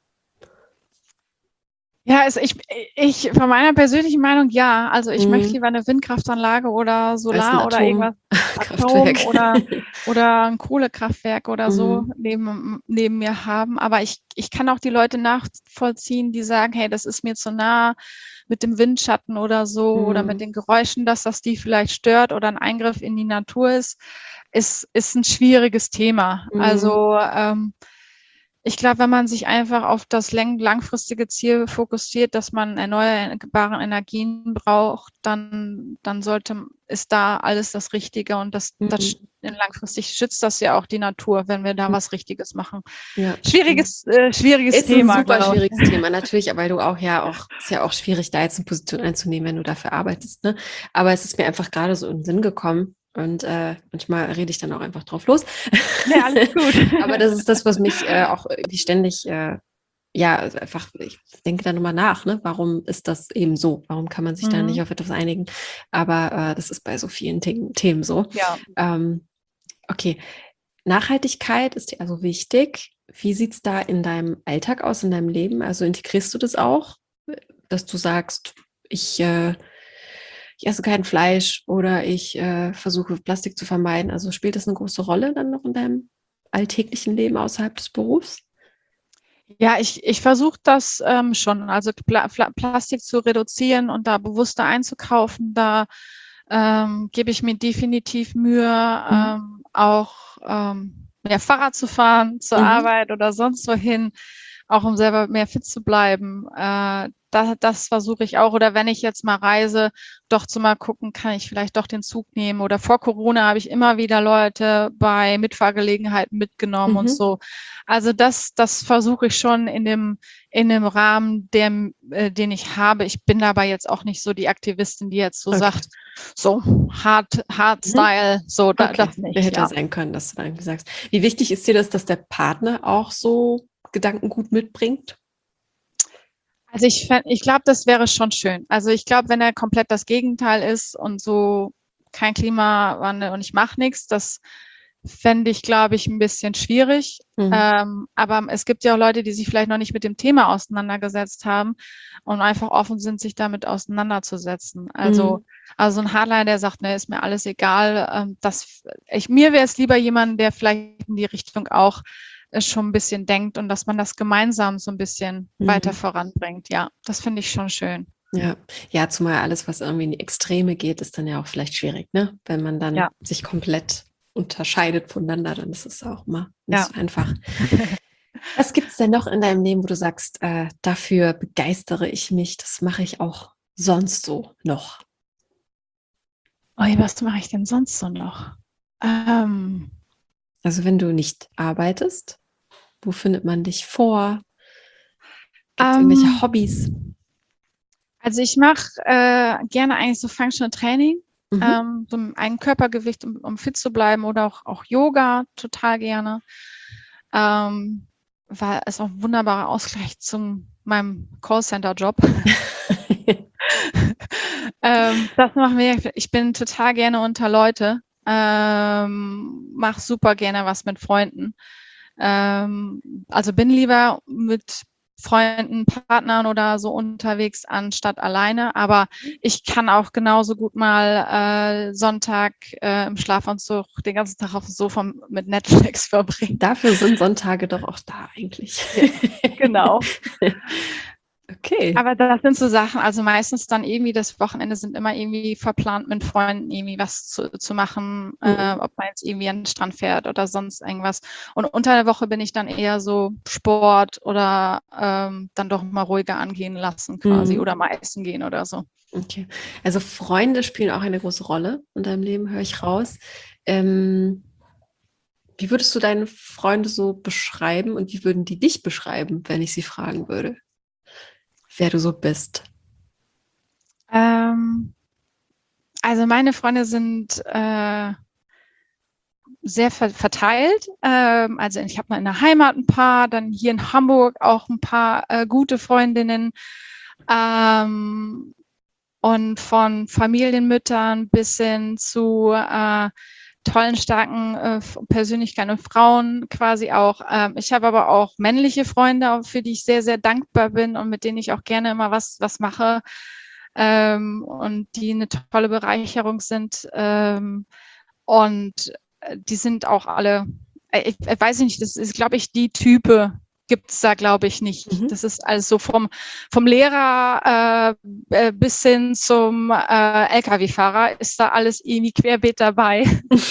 Ja, also ich, ich von meiner persönlichen Meinung ja. Also ich möchte Mhm. lieber eine Windkraftanlage oder Als ein Solar oder irgendwas, Atom Atomkraftwerk. oder, oder ein Kohlekraftwerk oder so Mhm. neben, neben mir haben. Aber ich, ich kann auch die Leute nachvollziehen, die sagen, hey, das ist mir zu nah mit dem Windschatten oder so oder mit Mhm. den Geräuschen, dass das die vielleicht stört oder ein Eingriff in die Natur ist, ist, ist ein schwieriges Thema. Mhm. Also ähm, ich glaube, wenn man sich einfach auf das lang langfristige Ziel fokussiert, dass man erneuerbare Energien braucht, dann dann sollte ist da alles das Richtige und das das Mhm. langfristig schützt das ja auch die Natur, wenn wir da was Richtiges machen. Ja, stimmt. Schwieriges äh, schwieriges Ist ein Thema, super glaube schwieriges ich. Thema, natürlich, weil du auch ja auch ist ja auch schwierig, da jetzt eine Position einzunehmen, wenn du dafür arbeitest, ne? Aber es ist mir einfach gerade so in den Sinn gekommen und, äh, manchmal rede ich dann auch einfach drauf los. Ne, alles gut. Aber das ist das, was mich, äh, auch irgendwie ständig, äh ja, also einfach ich denke da noch mal nach, ne? Warum ist das eben so? Warum kann man sich da nicht Mhm. auf etwas einigen? Aber, äh, das ist bei so vielen Themen Themen so. Ja. Ähm, okay. Nachhaltigkeit ist dir also wichtig. Wie sieht's da in deinem Alltag aus, in deinem Leben? Also, integrierst du das auch, dass du sagst: „Ich, äh ich esse kein Fleisch“ oder „ich, äh, versuche Plastik zu vermeiden“? Also, spielt das eine große Rolle dann noch in deinem alltäglichen Leben außerhalb des Berufs? Ja, ich ich versuche das, ähm, schon, also Pla Pla Plastik zu reduzieren und da bewusster einzukaufen. Da, ähm, gebe ich mir definitiv Mühe, Mhm. ähm, auch, ähm, mehr Fahrrad zu fahren zur Mhm. Arbeit oder sonst wohin, auch um selber mehr fit zu bleiben. Äh, da das versuche ich auch. Oder wenn ich jetzt mal reise, doch zu mal gucken, kann ich vielleicht doch den Zug nehmen. Oder vor Corona habe ich immer wieder Leute bei Mitfahrgelegenheiten mitgenommen und Mhm. so. Also das das versuche ich schon in dem in dem Rahmen, der äh, den ich habe. Ich bin aber jetzt auch nicht so die Aktivistin, die jetzt so Okay. sagt, so hart Mhm. Hardstyle, so da Okay. das nicht, Hätte ja. sein können, dass du da irgendwie sagst. Wie wichtig ist dir das, dass der Partner auch so Gedankengut mitbringt? Also ich fänd ich glaube, das wäre schon schön. Also ich glaube, wenn er komplett das Gegenteil ist und so kein Klimawandel und ich mache nix, das fände ich, glaube ich, 'n bisschen schwierig. Mhm. Ähm, aber es gibt ja auch Leute, die sich vielleicht noch nicht mit dem Thema auseinandergesetzt haben und einfach offen sind, sich damit auseinanderzusetzen. Also Mhm. also 'n Hardliner, der sagt: „Ne, ist mir alles egal“, ähm, das ich mir wäre es lieber jemand, der vielleicht in die Richtung auch, äh, schon 'n bisschen denkt und dass man das gemeinsam so 'n bisschen weiter Mhm. voranbringt. Ja, das finde ich schon schön. Ja. Ja, zumal alles, was irgendwie in die Extreme geht, ist dann ja auch vielleicht schwierig, ne? Wenn man dann Ja, sich komplett unterscheidet voneinander, dann ist es auch immer nicht ja. so einfach. Was gibt's denn noch in deinem Leben, wo du sagst, äh, dafür begeistere ich mich, das mache ich auch sonst so noch? Ui, was mache ich denn sonst so noch? Ähm, Also, wenn du nicht arbeitest, wo findet man dich vor? Gibt's irgendwelche Hobbys? ähm, also ich mache, äh, gerne eigentlich so Functional Training, Mhm. ähm, so im eigenen Körpergewicht, um um fit zu bleiben oder auch auch Yoga total gerne. Ähm, weil ist auch 'n wunderbarer Ausgleich zum meinem Callcenter-Job. Ähm, das machen wir ich bin total gerne unter Leute, ähm, mache super gerne was mit Freunden. Ähm, also bin lieber mit Freunden, Partnern oder so unterwegs anstatt alleine, aber ich kann auch genauso gut mal, äh, Sonntag, äh, im Schlafanzug den ganzen Tag aufm Sofa mit Netflix verbringen. Dafür sind Sonntage doch auch da eigentlich. Ja, genau. Okay. Aber das sind so Sachen, also meistens dann irgendwie das Wochenende sind immer irgendwie verplant mit Freunden irgendwie was zu zu machen, äh, Mhm. ob man jetzt irgendwie an 'n Strand fährt oder sonst irgendwas. Und unter der Woche bin ich dann eher so Sport oder, ähm, dann doch mal ruhiger angehen lassen quasi Mhm. oder mal essen gehen oder so. Okay. Also, Freunde spielen auch eine große Rolle in deinem Leben, höre ich raus. Ähm, wie würdest du deine Freunde so beschreiben und wie würden die dich beschreiben, wenn ich sie fragen würde, wer du so bist? Ähm, also meine Freunde sind, äh sehr ver verteilt. Ähm, also ich habe mal in der Heimat 'n paar, dann hier in Hamburg auch 'n paar, äh, gute Freundinnen. Ähm, und von Familienmüttern bis hin zu, äh, tollen, starken äh, Persönlichkeiten und Frauen quasi auch. Ähm, ich habe aber auch männliche Freunde, für die ich sehr, sehr dankbar bin und mit denen ich auch gerne immer was, was mache ähm, und die eine tolle Bereicherung sind. Ähm, und die sind auch alle, ich, ich weiß nicht, das ist, glaube ich, die Type, gibt es da, glaube ich, nicht. Mhm. Das ist also vom, vom Lehrer äh, bis hin zum äh, L K W-Fahrer ist da alles irgendwie querbeet dabei.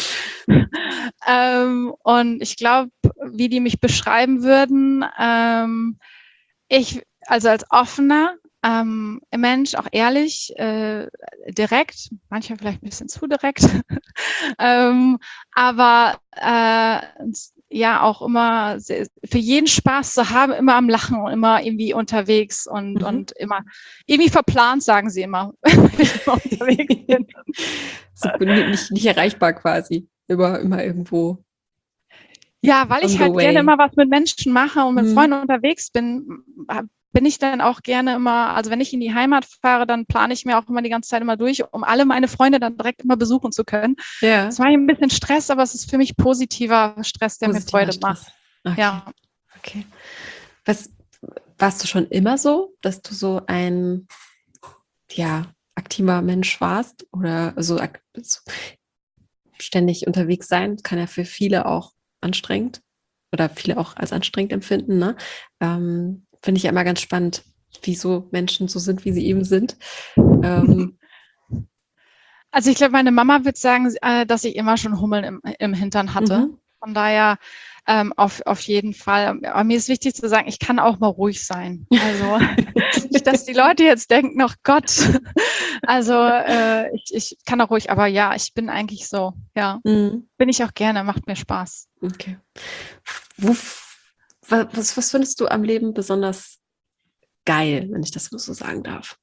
ähm, und ich glaube, wie die mich beschreiben würden, ähm, ich, also als offener ähm, Mensch, auch ehrlich, äh, direkt, manchmal vielleicht ein bisschen zu direkt, ähm, aber äh, ja auch immer sehr, für jeden Spaß zu haben, immer am Lachen und immer irgendwie unterwegs und, mhm. und immer irgendwie verplant, sagen sie immer, wenn ich immer unterwegs bin. So, nicht, nicht erreichbar quasi, immer, immer irgendwo. Ja, weil ich halt way. gerne immer was mit Menschen mache und mit mhm. Freunden unterwegs bin, bin ich dann auch gerne immer, also wenn ich in die Heimat fahre, dann plane ich mir auch immer die ganze Zeit immer durch, um alle meine Freunde dann direkt immer besuchen zu können. Ja. Das war ein bisschen Stress, aber es ist für mich positiver Stress, der positiver mir Freude Stress. macht. Okay. Ja. Okay. Was, warst du schon immer so, dass du so ein, ja, aktiver Mensch warst oder so, so ständig unterwegs sein? Kann ja für viele auch anstrengend oder viele auch als anstrengend empfinden, ne? Ähm, finde ich ja immer ganz spannend, wieso Menschen so sind, wie sie eben sind. Ähm, also ich glaube, meine Mama wird sagen, äh, dass ich immer schon Hummeln im, im Hintern hatte. Mhm. Von daher ähm, auf, auf jeden Fall. Aber mir ist wichtig zu sagen, ich kann auch mal ruhig sein. Also nicht, dass die Leute jetzt denken, oh Gott. Also äh, ich, ich kann auch ruhig, aber ja, ich bin eigentlich so. Ja, mhm. Bin ich auch gerne, macht mir Spaß. Okay. Wo, was, was findest du am Leben besonders geil, wenn ich das so sagen darf?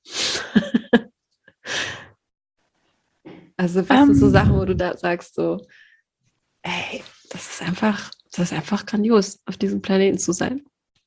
Also was um, sind so Sachen, wo du da sagst so, ey, das ist einfach, das ist einfach grandios, auf diesem Planeten zu sein?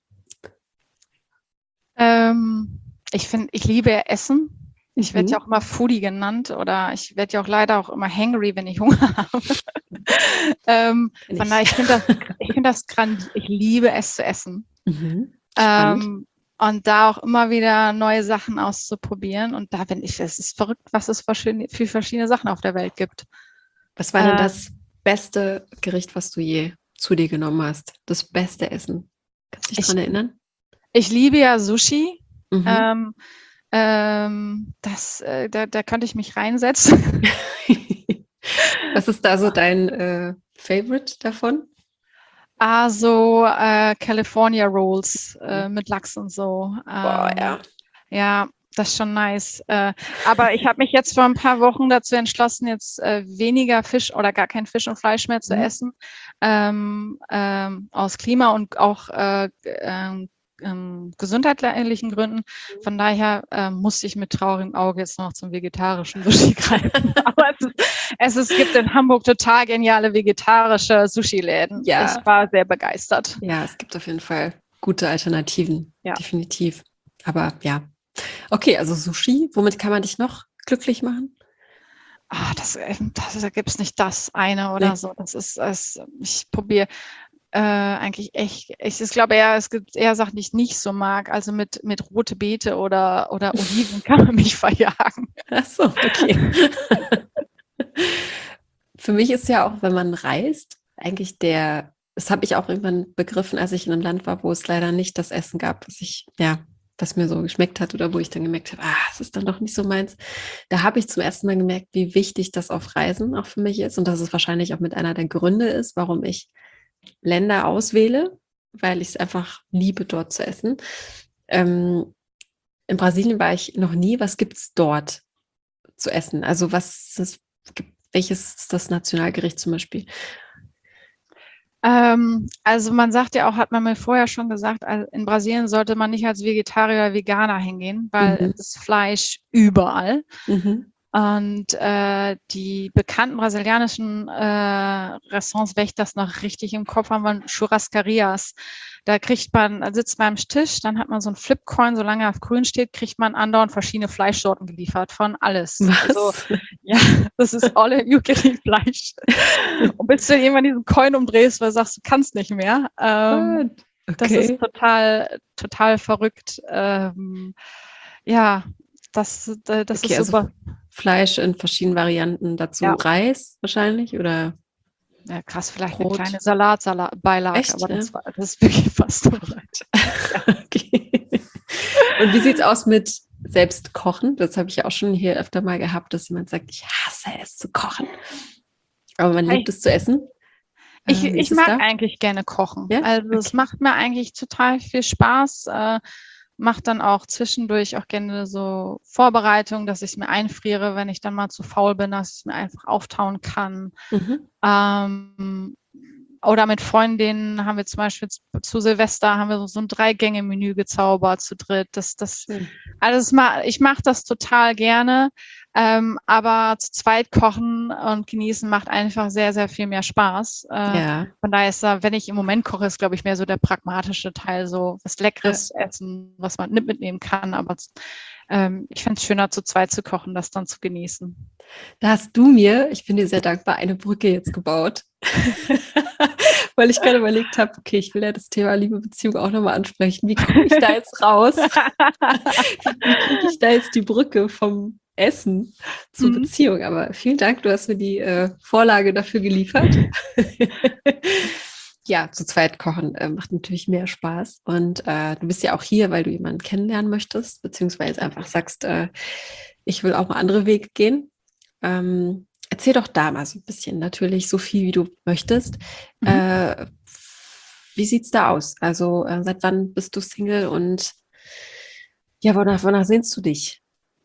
Ähm, ich finde, ich liebe Essen. Ich werde mhm. ja auch immer Foodie genannt oder ich werde ja auch leider auch immer hangry, wenn ich Hunger habe. ähm, von daher, ich finde das, ich finde das grandios. Ich liebe es zu essen. Mhm. Ähm, und da auch immer wieder neue Sachen auszuprobieren. Und da bin ich, es ist verrückt, was es für verschiedene Sachen auf der Welt gibt. Was war denn äh, das beste Gericht, was du je zu dir genommen hast? Das beste Essen? Kannst du dich daran erinnern? Ich liebe ja Sushi. Mhm. Ähm, ähm, das, äh, da, da könnte ich mich reinsetzen. Was ist da so dein äh, Favorite davon? Also äh, California Rolls äh, mit Lachs und so. Ähm, Boah, ja. Ja, das ist schon nice. Äh, aber ich habe mich jetzt vor ein paar Wochen dazu entschlossen, jetzt äh, weniger Fisch oder gar kein Fisch und Fleisch mehr zu mhm. essen. Ähm, ähm, aus Klima- und auch äh, ähm, ähm, gesundheitlichen Gründen. Von daher äh, musste ich mit traurigem Auge jetzt noch zum vegetarischen Sushi greifen. Aber es, ist, es, ist, es gibt in Hamburg total geniale vegetarische Sushi-Läden. Ja. Ich war sehr begeistert. Ja, es gibt auf jeden Fall gute Alternativen. Ja. Definitiv. Aber ja. Okay, also Sushi, womit kann man dich noch glücklich machen? Ah, das, das, da gibt es nicht das eine oder nee. so. Das ist, das, ich probiere äh, eigentlich echt, ich, ich glaube eher, es gibt eher Sachen, die ich nicht so mag. Also mit, mit rote Beete oder, oder Oliven kann man mich verjagen. Ach so, okay. Für mich ist ja auch, wenn man reist, eigentlich der, das habe ich auch irgendwann begriffen, als ich in einem Land war, wo es leider nicht das Essen gab, was ich, ja, was mir so geschmeckt hat oder wo ich dann gemerkt habe, ah, das ist dann doch nicht so meins. Da habe ich zum ersten Mal gemerkt, wie wichtig das auf Reisen auch für mich ist und dass es wahrscheinlich auch mit einer der Gründe ist, warum ich Länder auswähle, weil ich es einfach liebe, dort zu essen. Ähm, in Brasilien war ich noch nie. Was gibt es dort zu essen? Also was ist, welches ist das Nationalgericht zum Beispiel? Ähm, also man sagt ja auch, hat man mir vorher schon gesagt, in Brasilien sollte man nicht als Vegetarier oder Veganer hingehen, weil mhm. das Fleisch überall. Mhm. Und äh, die bekannten brasilianischen äh, Restaurants, wenn ich das noch richtig im Kopf habe, waren Churrascarias. Da kriegt man, da sitzt man am Tisch, dann hat man so ein Flipcoin, solange er auf grün steht, kriegt man andauernd verschiedene Fleischsorten geliefert von alles. Was? Also ja, das ist all you can eat Fleisch. Und bis du irgendwann diesen Coin umdrehst, weil du sagst, du kannst nicht mehr. Ähm, Okay. Das ist total, total verrückt. Ähm, ja, das, äh, das Okay, ist also super. Fleisch in verschiedenen Varianten, dazu Ja. Reis wahrscheinlich oder Ja, krass, vielleicht Brot. eine kleine Salatbeilage, Echt, aber das, ja? war, das ist wirklich fast so weit. Okay. Und wie sieht's aus mit selbst kochen? Das habe ich ja auch schon hier öfter mal gehabt, dass jemand sagt, ich hasse es zu kochen. Aber man liebt Ich, es zu essen. ich, Äh, wie ich ist es mag da? eigentlich gerne kochen. Ja? Also es Okay. macht mir eigentlich total viel Spaß. Äh, macht dann auch zwischendurch auch gerne so Vorbereitung, dass ich es mir einfriere, wenn ich dann mal zu faul bin, dass ich es mir einfach auftauen kann. Mhm. Ähm, oder mit Freundinnen haben wir zum Beispiel zu, zu Silvester haben wir so, so ein Drei-Gänge-Menü gezaubert zu dritt. Das, das, Schön. also es ma, ich mache das total gerne, ähm, aber zu zweit kochen und genießen macht einfach sehr, sehr viel mehr Spaß. Äh, Ja. von daher ist da, wenn ich im Moment koche, ist glaube ich mehr so der pragmatische Teil, so was Leckeres essen, was man nicht mitnehmen kann. Aber ähm, ich finde es schöner, zu zweit zu kochen, das dann zu genießen. Da hast du mir, ich bin dir sehr dankbar, eine Brücke jetzt gebaut. Weil ich gerade überlegt habe, okay, ich will ja das Thema Liebe, Beziehung auch nochmal ansprechen. Wie komme ich da jetzt raus? Wie kriege ich da jetzt die Brücke vom Essen zur Mhm. Beziehung? Aber vielen Dank, du hast mir die äh, Vorlage dafür geliefert. Ja, zu zweit kochen äh, macht natürlich mehr Spaß. Und äh, du bist ja auch hier, weil du jemanden kennenlernen möchtest, beziehungsweise einfach sagst, äh, ich will auch mal andere Wege gehen. Ähm, erzähl doch da mal so ein bisschen, natürlich so viel, wie du möchtest. Mhm. Äh, wie sieht's da aus? Also, äh, seit wann bist du Single und ja, wonach, wonach sehnst du dich?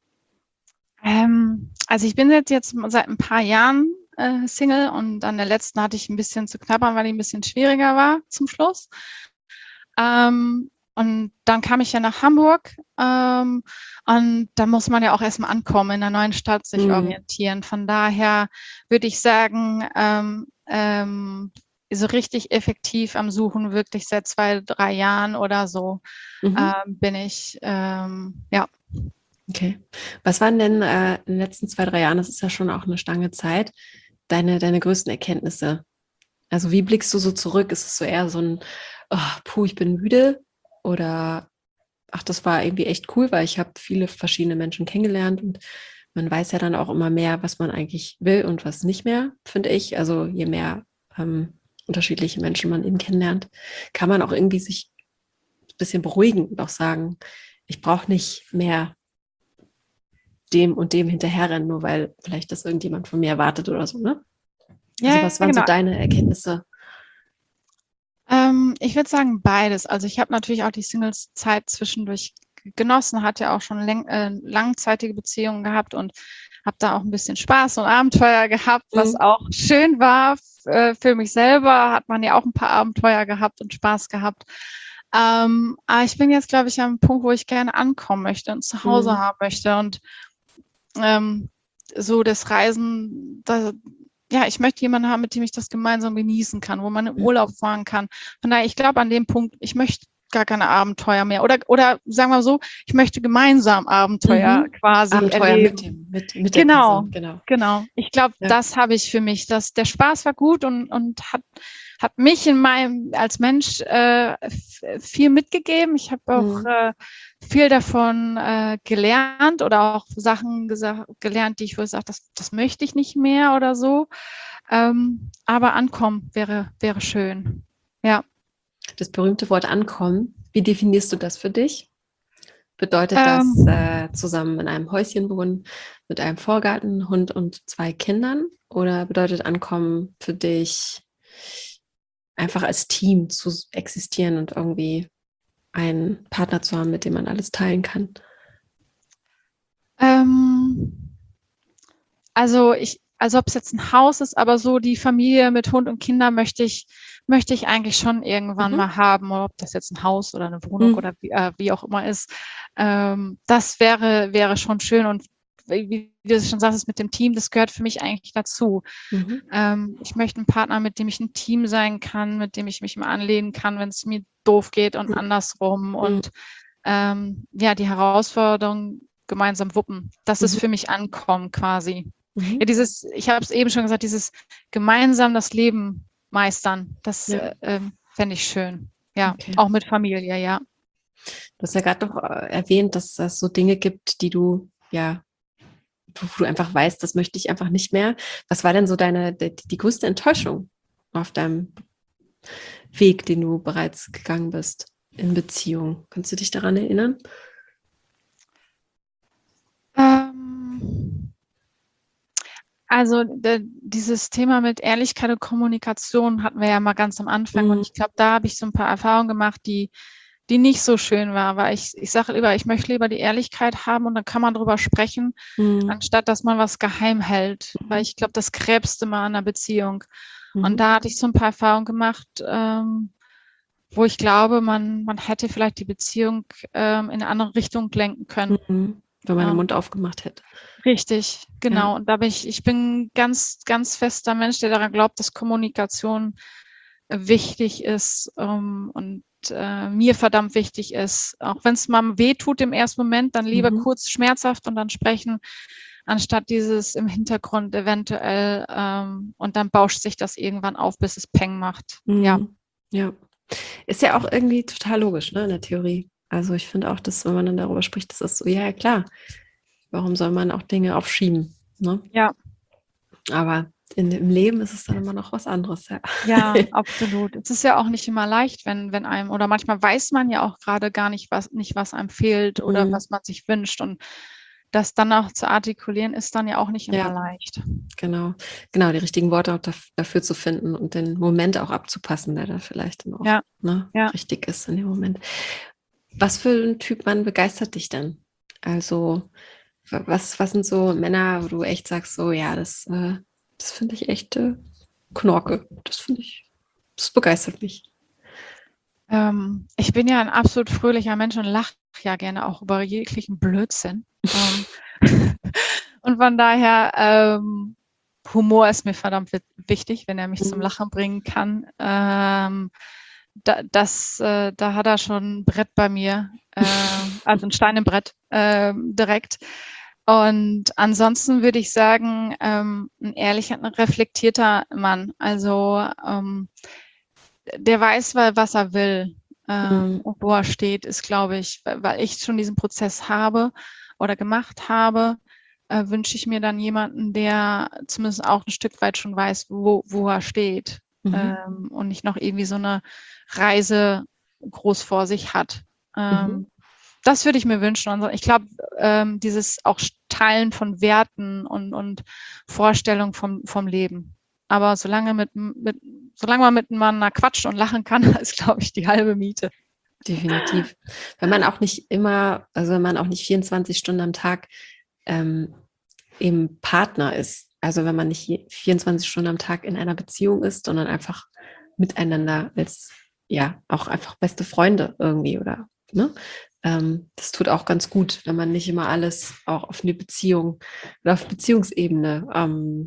Ähm, also ich bin jetzt, jetzt seit ein paar Jahren äh, Single und an der letzten hatte ich ein bisschen zu knabbern, weil die ein bisschen schwieriger war zum Schluss. Ähm, und dann kam ich ja nach Hamburg ähm, und da muss man ja auch erstmal ankommen, in einer neuen Stadt sich Mhm. orientieren. Von daher würde ich sagen, ähm, ähm, so richtig effektiv am Suchen, wirklich seit zwei, drei Jahren oder so Mhm. ähm, bin ich, ähm, ja. Okay. Was waren denn äh, in den letzten zwei, drei Jahren, das ist ja schon auch eine Stange Zeit, deine, deine größten Erkenntnisse? Also wie blickst du so zurück? Ist es so eher so ein, oh, puh, ich bin müde? Oder, ach, das war irgendwie echt cool, weil ich habe viele verschiedene Menschen kennengelernt und man weiß ja dann auch immer mehr, was man eigentlich will und was nicht mehr, finde ich. Also je mehr ähm, unterschiedliche Menschen man eben kennenlernt, kann man auch irgendwie sich ein bisschen beruhigen und auch sagen, ich brauche nicht mehr dem und dem hinterherrennen, nur weil vielleicht das irgendjemand von mir erwartet oder so, ne? Also Ja, was waren so genau. deine Erkenntnisse? Ähm, ich würde sagen beides. Also ich habe natürlich auch die Singles-Zeit zwischendurch genossen, hatte ja auch schon läng äh, langzeitige Beziehungen gehabt und habe da auch ein bisschen Spaß und Abenteuer gehabt, was Mhm. auch schön war. F äh, für mich selber hat man ja auch ein paar Abenteuer gehabt und Spaß gehabt. Ähm, aber ich bin jetzt, glaube ich, am Punkt, wo ich gerne ankommen möchte und zu Hause Mhm. haben möchte. Und ähm, so das Reisen, da, ja, ich möchte jemanden haben, mit dem ich das gemeinsam genießen kann, wo man in Urlaub fahren kann. Von daher, ich glaube an dem Punkt, ich möchte gar keine Abenteuer mehr. Oder, oder sagen wir so, ich möchte gemeinsam Abenteuer Mhm. quasi Abenteuer erleben. mit dem, mit, mit der Genau, Person, genau. genau. Ich glaube, Ja. das habe ich für mich. Das, der Spaß war gut und, und hat, hat mich in meinem als Mensch äh, viel mitgegeben. Ich habe auch Mhm. äh, viel davon äh, gelernt oder auch Sachen gesagt, gelernt, die ich wohl sage, das, das möchte ich nicht mehr oder so. Ähm, aber ankommen wäre, wäre schön. Ja. Das berühmte Wort ankommen, wie definierst du das für dich? Bedeutet das Ähm, äh, zusammen in einem Häuschen wohnen mit einem Vorgarten, Hund und zwei Kindern? Oder bedeutet ankommen für dich einfach als Team zu existieren und irgendwie einen Partner zu haben, mit dem man alles teilen kann? ähm, Also ich, also ob es jetzt ein Haus ist, aber so die Familie mit Hund und Kindern möchte ich, möchte ich eigentlich schon irgendwann Mhm. mal haben, oder ob das jetzt ein Haus oder eine Wohnung Mhm. oder wie, äh, wie auch immer ist. Ähm, das wäre, wäre schon schön und wie, wie du schon sagst, mit dem Team, das gehört für mich eigentlich dazu. Mhm. Ähm, ich möchte einen Partner, mit dem ich ein Team sein kann, mit dem ich mich mal anlehnen kann, wenn es mir doof geht und Mhm. andersrum. Und ähm, ja, die Herausforderung gemeinsam wuppen. Das ist Mhm. für mich Ankommen quasi. Mhm. Ja, dieses, ich habe es eben schon gesagt, dieses gemeinsam das Leben meistern, das Ja. äh, ähm, fände ich schön. Ja, Okay. auch mit Familie, ja. Du hast ja gerade noch äh, erwähnt, dass es so Dinge gibt, die du, ja, wo du einfach weißt, das möchte ich einfach nicht mehr. Was war denn so deine, die, die größte Enttäuschung auf deinem Weg, den du bereits gegangen bist in Beziehung? Kannst du dich daran erinnern? Ähm, also de, dieses Thema mit Ehrlichkeit und Kommunikation hatten wir ja mal ganz am Anfang. Und Mhm. ich glaube, da habe ich so ein paar Erfahrungen gemacht, die, die nicht so schön waren. Weil ich, ich sage lieber, ich möchte lieber die Ehrlichkeit haben und dann kann man drüber sprechen, Mhm. anstatt dass man was geheim hält. Mhm. Weil ich glaube, das krebst immer an einer Beziehung. Mhm. Und da hatte ich so ein paar Erfahrungen gemacht, ähm, wo ich glaube, man, man hätte vielleicht die Beziehung ähm, in eine andere Richtung lenken können. Mhm. Wenn man den Ähm, Mund aufgemacht hätte. richtig, genau. Ja. Und da bin ich, ich bin ganz, ganz fester Mensch, der daran glaubt, dass Kommunikation wichtig ist ähm, und äh, mir verdammt wichtig ist. Auch wenn es mal weh tut im ersten Moment, dann lieber Mhm. kurz schmerzhaft und dann sprechen, anstatt dieses im Hintergrund eventuell ähm, und dann bauscht sich das irgendwann auf, bis es Peng macht. Mhm. Ja. Ja. Ist ja auch irgendwie total logisch, ne, in der Theorie. Also ich finde auch, dass wenn man dann darüber spricht, das ist so, ja, klar, warum soll man auch Dinge aufschieben, ne? Ja. Aber in, im Leben ist es dann immer noch was anderes, ja. Ja, absolut. Es ist ja auch nicht immer leicht, wenn, wenn einem, oder manchmal weiß man ja auch gerade gar nicht, was, nicht, was einem fehlt oder Mhm. was man sich wünscht. Und das dann auch zu artikulieren, ist dann ja auch nicht immer Ja. leicht. Genau, genau, die richtigen Worte auch daf- dafür zu finden und den Moment auch abzupassen, der da vielleicht dann auch Ja, ne, ja. richtig ist in dem Moment. Was für ein Typ Mann begeistert dich denn? Also, wa- was, was sind so Männer, wo du echt sagst, so, ja, das, äh, das finde ich echt äh, Knorke. Das finde ich, das begeistert mich. Ähm, ich bin ja ein absolut fröhlicher Mensch und lache ja gerne auch über jeglichen Blödsinn. Ähm, und von daher, ähm, Humor ist mir verdammt wi- wichtig, wenn er mich zum Mhm. Lachen bringen kann. Ähm, da, das, äh, da hat er schon ein Brett bei mir, äh, also ein Stein im Brett äh, direkt. Und ansonsten würde ich sagen, ähm, ein ehrlicher, ein reflektierter Mann. Also ähm, der weiß, was er will ähm, Mhm. und wo er steht, ist, glaube ich, weil ich schon diesen Prozess habe oder gemacht habe, äh, wünsche ich mir dann jemanden, der zumindest auch ein Stück weit schon weiß, wo, wo er steht Mhm. ähm, und nicht noch irgendwie so eine Reise groß vor sich hat. Ähm, Mhm. Das würde ich mir wünschen. Und ich glaube, ähm, dieses auch Teilen von Werten und, und Vorstellungen vom, vom Leben. Aber solange, mit, mit, solange man miteinander quatscht und lachen kann, ist, glaube ich, die halbe Miete. Definitiv. Wenn man auch nicht immer, also wenn man auch nicht vierundzwanzig Stunden am Tag ähm, eben Partner ist. Also wenn man nicht je- vierundzwanzig Stunden am Tag in einer Beziehung ist, sondern einfach miteinander als, ja, auch einfach beste Freunde irgendwie oder, ne? Ähm, das tut auch ganz gut, wenn man nicht immer alles auch auf eine Beziehung oder auf Beziehungsebene, ähm,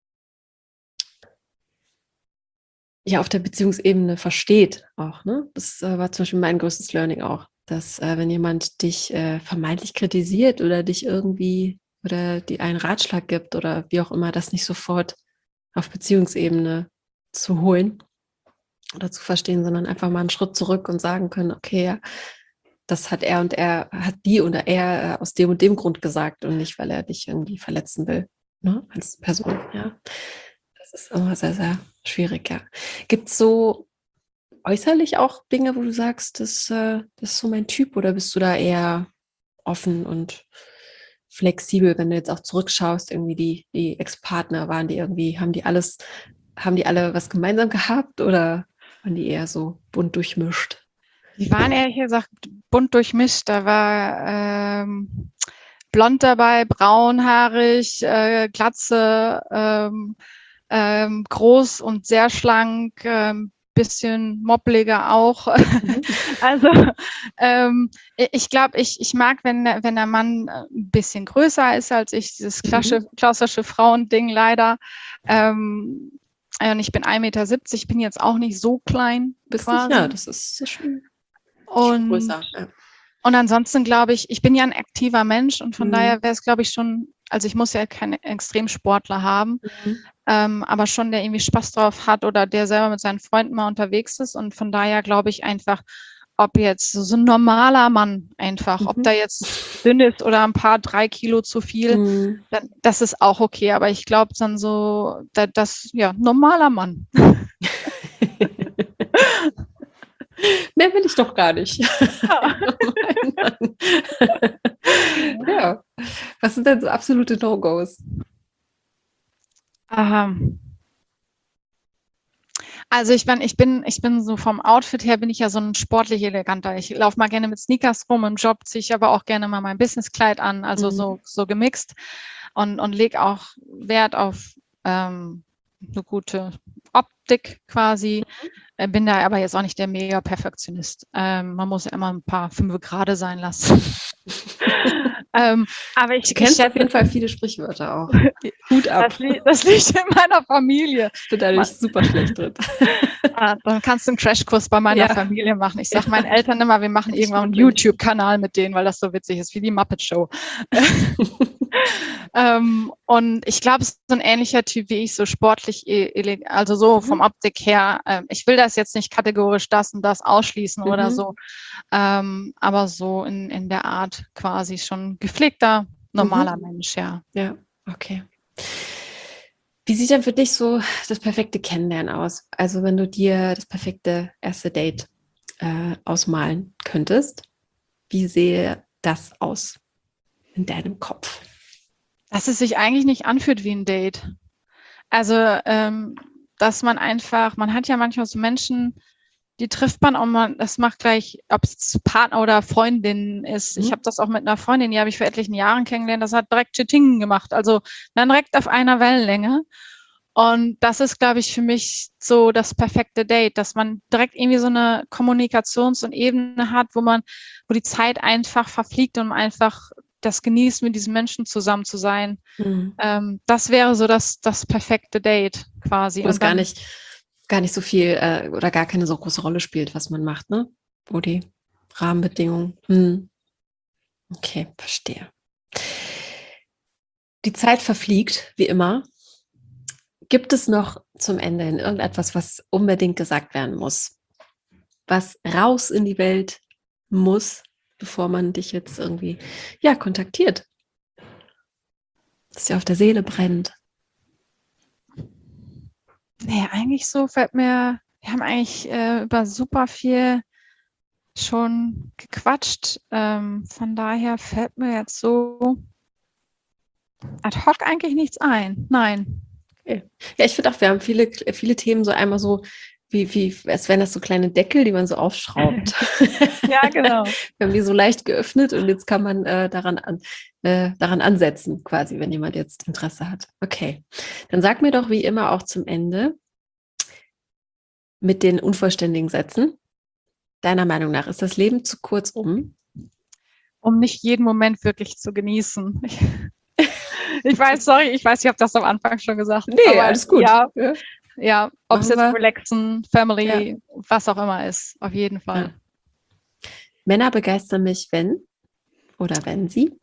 ja, auf der Beziehungsebene versteht auch, ne? Das äh, war zum Beispiel mein größtes Learning auch, dass äh, wenn jemand dich äh, vermeintlich kritisiert oder dich irgendwie oder dir einen Ratschlag gibt oder wie auch immer, das nicht sofort auf Beziehungsebene zu holen oder zu verstehen, sondern einfach mal einen Schritt zurück und sagen können, okay, ja, das hat er und er, hat die oder er äh, aus dem und dem Grund gesagt und nicht, weil er dich irgendwie verletzen will, ne, als Person, ja. Das ist immer sehr, sehr schwierig, ja. Gibt es so äußerlich auch Dinge, wo du sagst, das, äh, das ist so mein Typ oder bist du da eher offen und flexibel, wenn du jetzt auch zurückschaust, irgendwie die, die Ex-Partner, waren die irgendwie, haben die alles, haben die alle was gemeinsam gehabt oder waren die eher so bunt durchmischt? Die waren ehrlich gesagt bunt durchmischt. Da war ähm, blond dabei, braunhaarig, äh, Glatze, ähm, ähm, groß und sehr schlank, ähm, bisschen moppeliger auch. Mhm. Also ähm, ich glaube, ich, ich mag, wenn, wenn der Mann ein bisschen größer ist als ich, dieses klassische, mhm. klassische Frauending leider. Ähm, und ich bin ein Meter siebzig, bin jetzt auch nicht so klein. Bist quasi. Nicht, ja, das ist sehr schön. Und, größer, ja. Und ansonsten glaube ich, ich bin ja ein aktiver Mensch und von mhm. daher wäre es, glaube ich, schon, also ich muss ja keinen Extremsportler haben, mhm. ähm, aber schon, der irgendwie Spaß drauf hat oder der selber mit seinen Freunden mal unterwegs ist. Und von daher glaube ich einfach, ob jetzt so ein normaler Mann einfach, mhm. ob da jetzt dünn ist oder ein paar drei Kilo zu viel, mhm. dann, das ist auch okay. Aber ich glaube dann so, da, das, ja, normaler Mann. Mehr will ich doch gar nicht. Ja. Ja. Was sind denn so absolute No-Gos? Ähm, also ich bin, ich bin, ich bin so vom Outfit her bin ich ja so ein sportlich eleganter. Ich laufe mal gerne mit Sneakers rum, im Job ziehe ich aber auch gerne mal mein Businesskleid an, also mhm. so, so gemixt und, und lege auch Wert auf ähm, eine gute Optik quasi. Mhm. Bin da aber jetzt auch nicht der Mega-Perfektionist. Ähm, man muss ja immer ein paar Fünfe gerade sein lassen. ähm, aber ich, du kennst ich schätze, auf jeden Fall viele Sprichwörter auch. Hut ab. Das, li- das liegt in meiner Familie. Ich bin da nicht super schlecht drin. Ah, dann kannst du einen Crashkurs bei meiner ja. Familie machen. Ich sage meinen Eltern immer, wir machen irgendwann einen YouTube-Kanal mit denen, weil das so witzig ist, wie die Muppet Show. ähm, und ich glaube, es ist so ein ähnlicher Typ wie ich, so sportlich, also so vom Optik her. Ähm, ich will das jetzt nicht kategorisch das und das ausschließen mhm. oder so, ähm, aber so in, in der Art quasi schon gepflegter, normaler mhm. Mensch, ja. Ja, okay. Wie sieht denn für dich so das perfekte Kennenlernen aus? Also wenn du dir das perfekte erste Date äh, ausmalen könntest, wie sähe das aus in deinem Kopf? Dass es sich eigentlich nicht anfühlt wie ein Date. Also, ähm, dass man einfach, man hat ja manchmal so Menschen, die trifft man und man, das macht gleich, ob es Partner oder Freundin ist. Mhm. Ich habe das auch mit einer Freundin, die habe ich vor etlichen Jahren kennengelernt, das hat direkt Chitting gemacht, also dann direkt auf einer Wellenlänge. Und das ist, glaube ich, für mich so das perfekte Date, dass man direkt irgendwie so eine Kommunikations- und Ebene hat, wo man, wo die Zeit einfach verfliegt und man einfach das genießt, mit diesen Menschen zusammen zu sein. Mhm. Ähm, das wäre so das, das perfekte Date quasi. Wo es gar nicht, gar nicht so viel äh, oder gar keine so große Rolle spielt, was man macht, ne? Wo die Rahmenbedingungen. Hm. Okay, verstehe. Die Zeit verfliegt, wie immer. Gibt es noch zum Ende hin irgendetwas, was unbedingt gesagt werden muss? Was raus in die Welt muss, bevor man dich jetzt irgendwie, ja, kontaktiert? Dass dir auf der Seele brennt. Nee, eigentlich so fällt mir, wir haben eigentlich äh, über super viel schon gequatscht. Ähm, von daher fällt mir jetzt so ad hoc eigentlich nichts ein. Nein. Okay. Ja, ich finde auch, wir haben viele, viele Themen so einmal so, wie, wie, als wären das so kleine Deckel, die man so aufschraubt. Ja, genau. Wir haben die so leicht geöffnet und jetzt kann man äh, daran, an, äh, daran ansetzen, quasi, wenn jemand jetzt Interesse hat. Okay, dann sag mir doch wie immer auch zum Ende mit den unvollständigen Sätzen. Deiner Meinung nach, ist das Leben zu kurz um? Um nicht jeden Moment wirklich zu genießen. Ich, ich weiß, sorry, ich weiß, ich habe das am Anfang schon gesagt. Nee, aber alles gut. Ja, ja. Ja, ob es jetzt relaxen, Family, ja. was auch immer ist, auf jeden Fall. Ja. Männer begeistern mich, wenn oder wenn sie?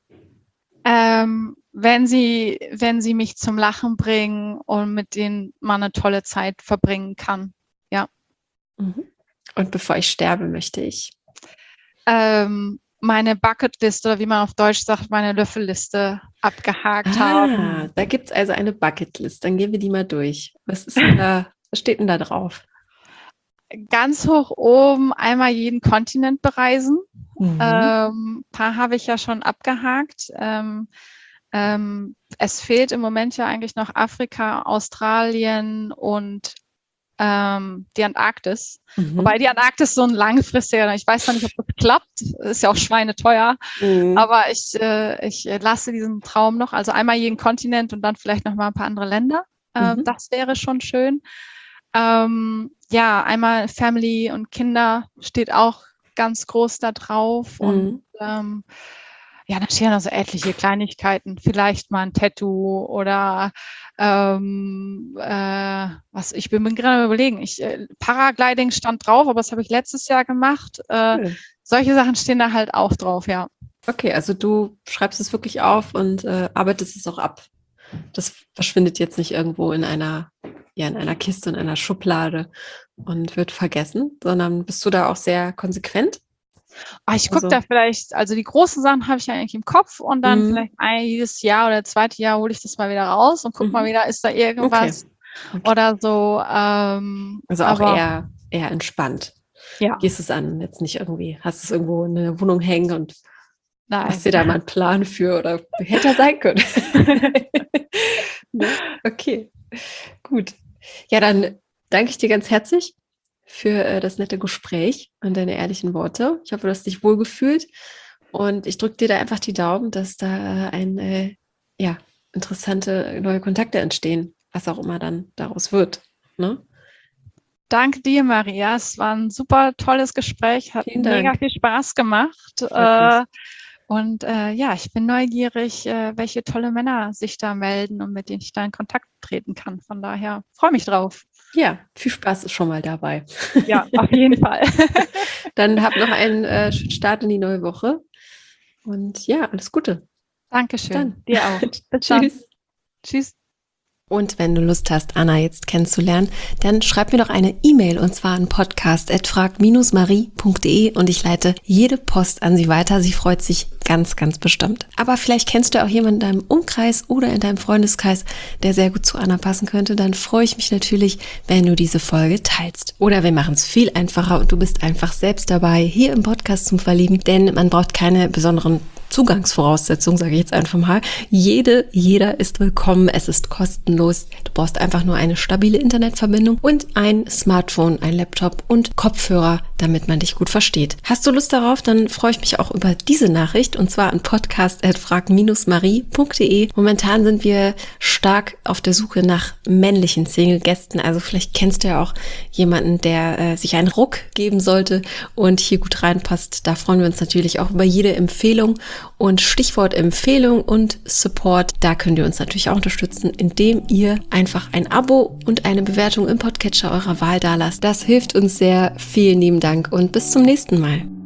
Ähm, wenn sie, wenn sie mich zum Lachen bringen und mit denen man eine tolle Zeit verbringen kann. Ja. Und bevor ich sterbe, möchte ich? Ähm, meine Bucketliste, oder wie man auf Deutsch sagt, meine Löffelliste abgehakt ah, haben. Da gibt es also eine Bucketlist. Dann gehen wir die mal durch. Was ist denn da, was steht denn da drauf? Ganz hoch oben einmal jeden Kontinent bereisen. Mhm. Ähm, ein paar habe ich ja schon abgehakt. Ähm, ähm, es fehlt im Moment ja eigentlich noch Afrika, Australien und ähm, die Antarktis. Mhm. Wobei die Antarktis so ein langfristiger, ich weiß noch nicht, ob das klappt, ist ja auch schweineteuer, mhm. aber ich, äh, ich lasse diesen Traum noch, also einmal jeden Kontinent und dann vielleicht noch mal ein paar andere Länder. Äh, mhm. Das wäre schon schön. Ähm, ja, einmal Family und Kinder steht auch ganz groß da drauf. Mhm. Und ähm, ja, dann stehen noch so etliche Kleinigkeiten. Vielleicht mal ein Tattoo oder ähm, äh, was, ich bin mir gerade überlegen. Ich, äh, Paragliding stand drauf, aber das habe ich letztes Jahr gemacht. Äh, Cool. solche Sachen stehen da halt auch drauf, ja. Okay, also du schreibst es wirklich auf und äh, arbeitest es auch ab. Das verschwindet jetzt nicht irgendwo in einer, ja, in einer Kiste, in einer Schublade und wird vergessen, sondern bist du da auch sehr konsequent? Ah, ich gucke Also, da vielleicht, also die großen Sachen habe ich ja eigentlich im Kopf und dann mhm. vielleicht ein, jedes Jahr oder zweite Jahr hole ich das mal wieder raus und guck mal Mhm. wieder, ist da Okay. irgendwas Okay. oder so. Ähm, Also auch aber eher, eher entspannt. ja, Gehst es an, jetzt nicht irgendwie, hast es irgendwo in der Wohnung hängen und nein. hast dir da mal einen Plan für oder hätte er sein können. Ne? Okay, gut. Ja, dann danke ich dir ganz herzlich für äh, das nette Gespräch und deine ehrlichen Worte. Ich hoffe, du hast dich wohlgefühlt und ich drücke dir da einfach die Daumen, dass da ein, äh, ja, interessante neue Kontakte entstehen, was auch immer dann daraus wird. Ne? Danke dir, Maria. Es war ein super tolles Gespräch, hat Vielen mega Dank. viel Spaß gemacht. Freut mich. Äh, und äh, ja, ich bin neugierig, äh, welche tolle Männer sich da melden und mit denen ich da in Kontakt treten kann. Von daher freue mich drauf. Ja, viel Spaß ist schon mal dabei. Ja, auf jeden Fall. Dann hab noch einen äh, schönen Start in die neue Woche und ja, alles Gute. Bis Dankeschön. dann. Dir auch. Bis dann. Tschüss. Tschüss. Und wenn du Lust hast, Anna jetzt kennenzulernen, dann schreib mir doch eine E-Mail und zwar an podcast at frag marie punkt de und ich leite jede Post an sie weiter. Sie freut sich ganz, ganz bestimmt. Aber vielleicht kennst du auch jemanden in deinem Umkreis oder in deinem Freundeskreis, der sehr gut zu Anna passen könnte. Dann freue ich mich natürlich, wenn du diese Folge teilst. Oder wir machen es viel einfacher und du bist einfach selbst dabei, hier im Podcast zum Verlieben, denn man braucht keine besonderen Zugangsvoraussetzungen, sage ich jetzt einfach mal. Jede, jeder ist willkommen. Es ist kostenlos. Du brauchst einfach nur eine stabile Internetverbindung und ein Smartphone, ein Laptop und Kopfhörer, damit man dich gut versteht. Hast du Lust darauf? Dann freue ich mich auch über diese Nachricht und zwar an podcast at frag marie punkt de. Momentan sind wir stark auf der Suche nach männlichen Single-Gästen. Also vielleicht kennst du ja auch jemanden, der äh, sich einen Ruck geben sollte und hier gut reinpasst. Da freuen wir uns natürlich auch über jede Empfehlung. Und Stichwort Empfehlung und Support, da könnt ihr uns natürlich auch unterstützen, indem ihr einfach ein Abo und eine Bewertung im Podcatcher eurer Wahl dalasst. Das hilft uns sehr. Vielen lieben Dank und bis zum nächsten Mal.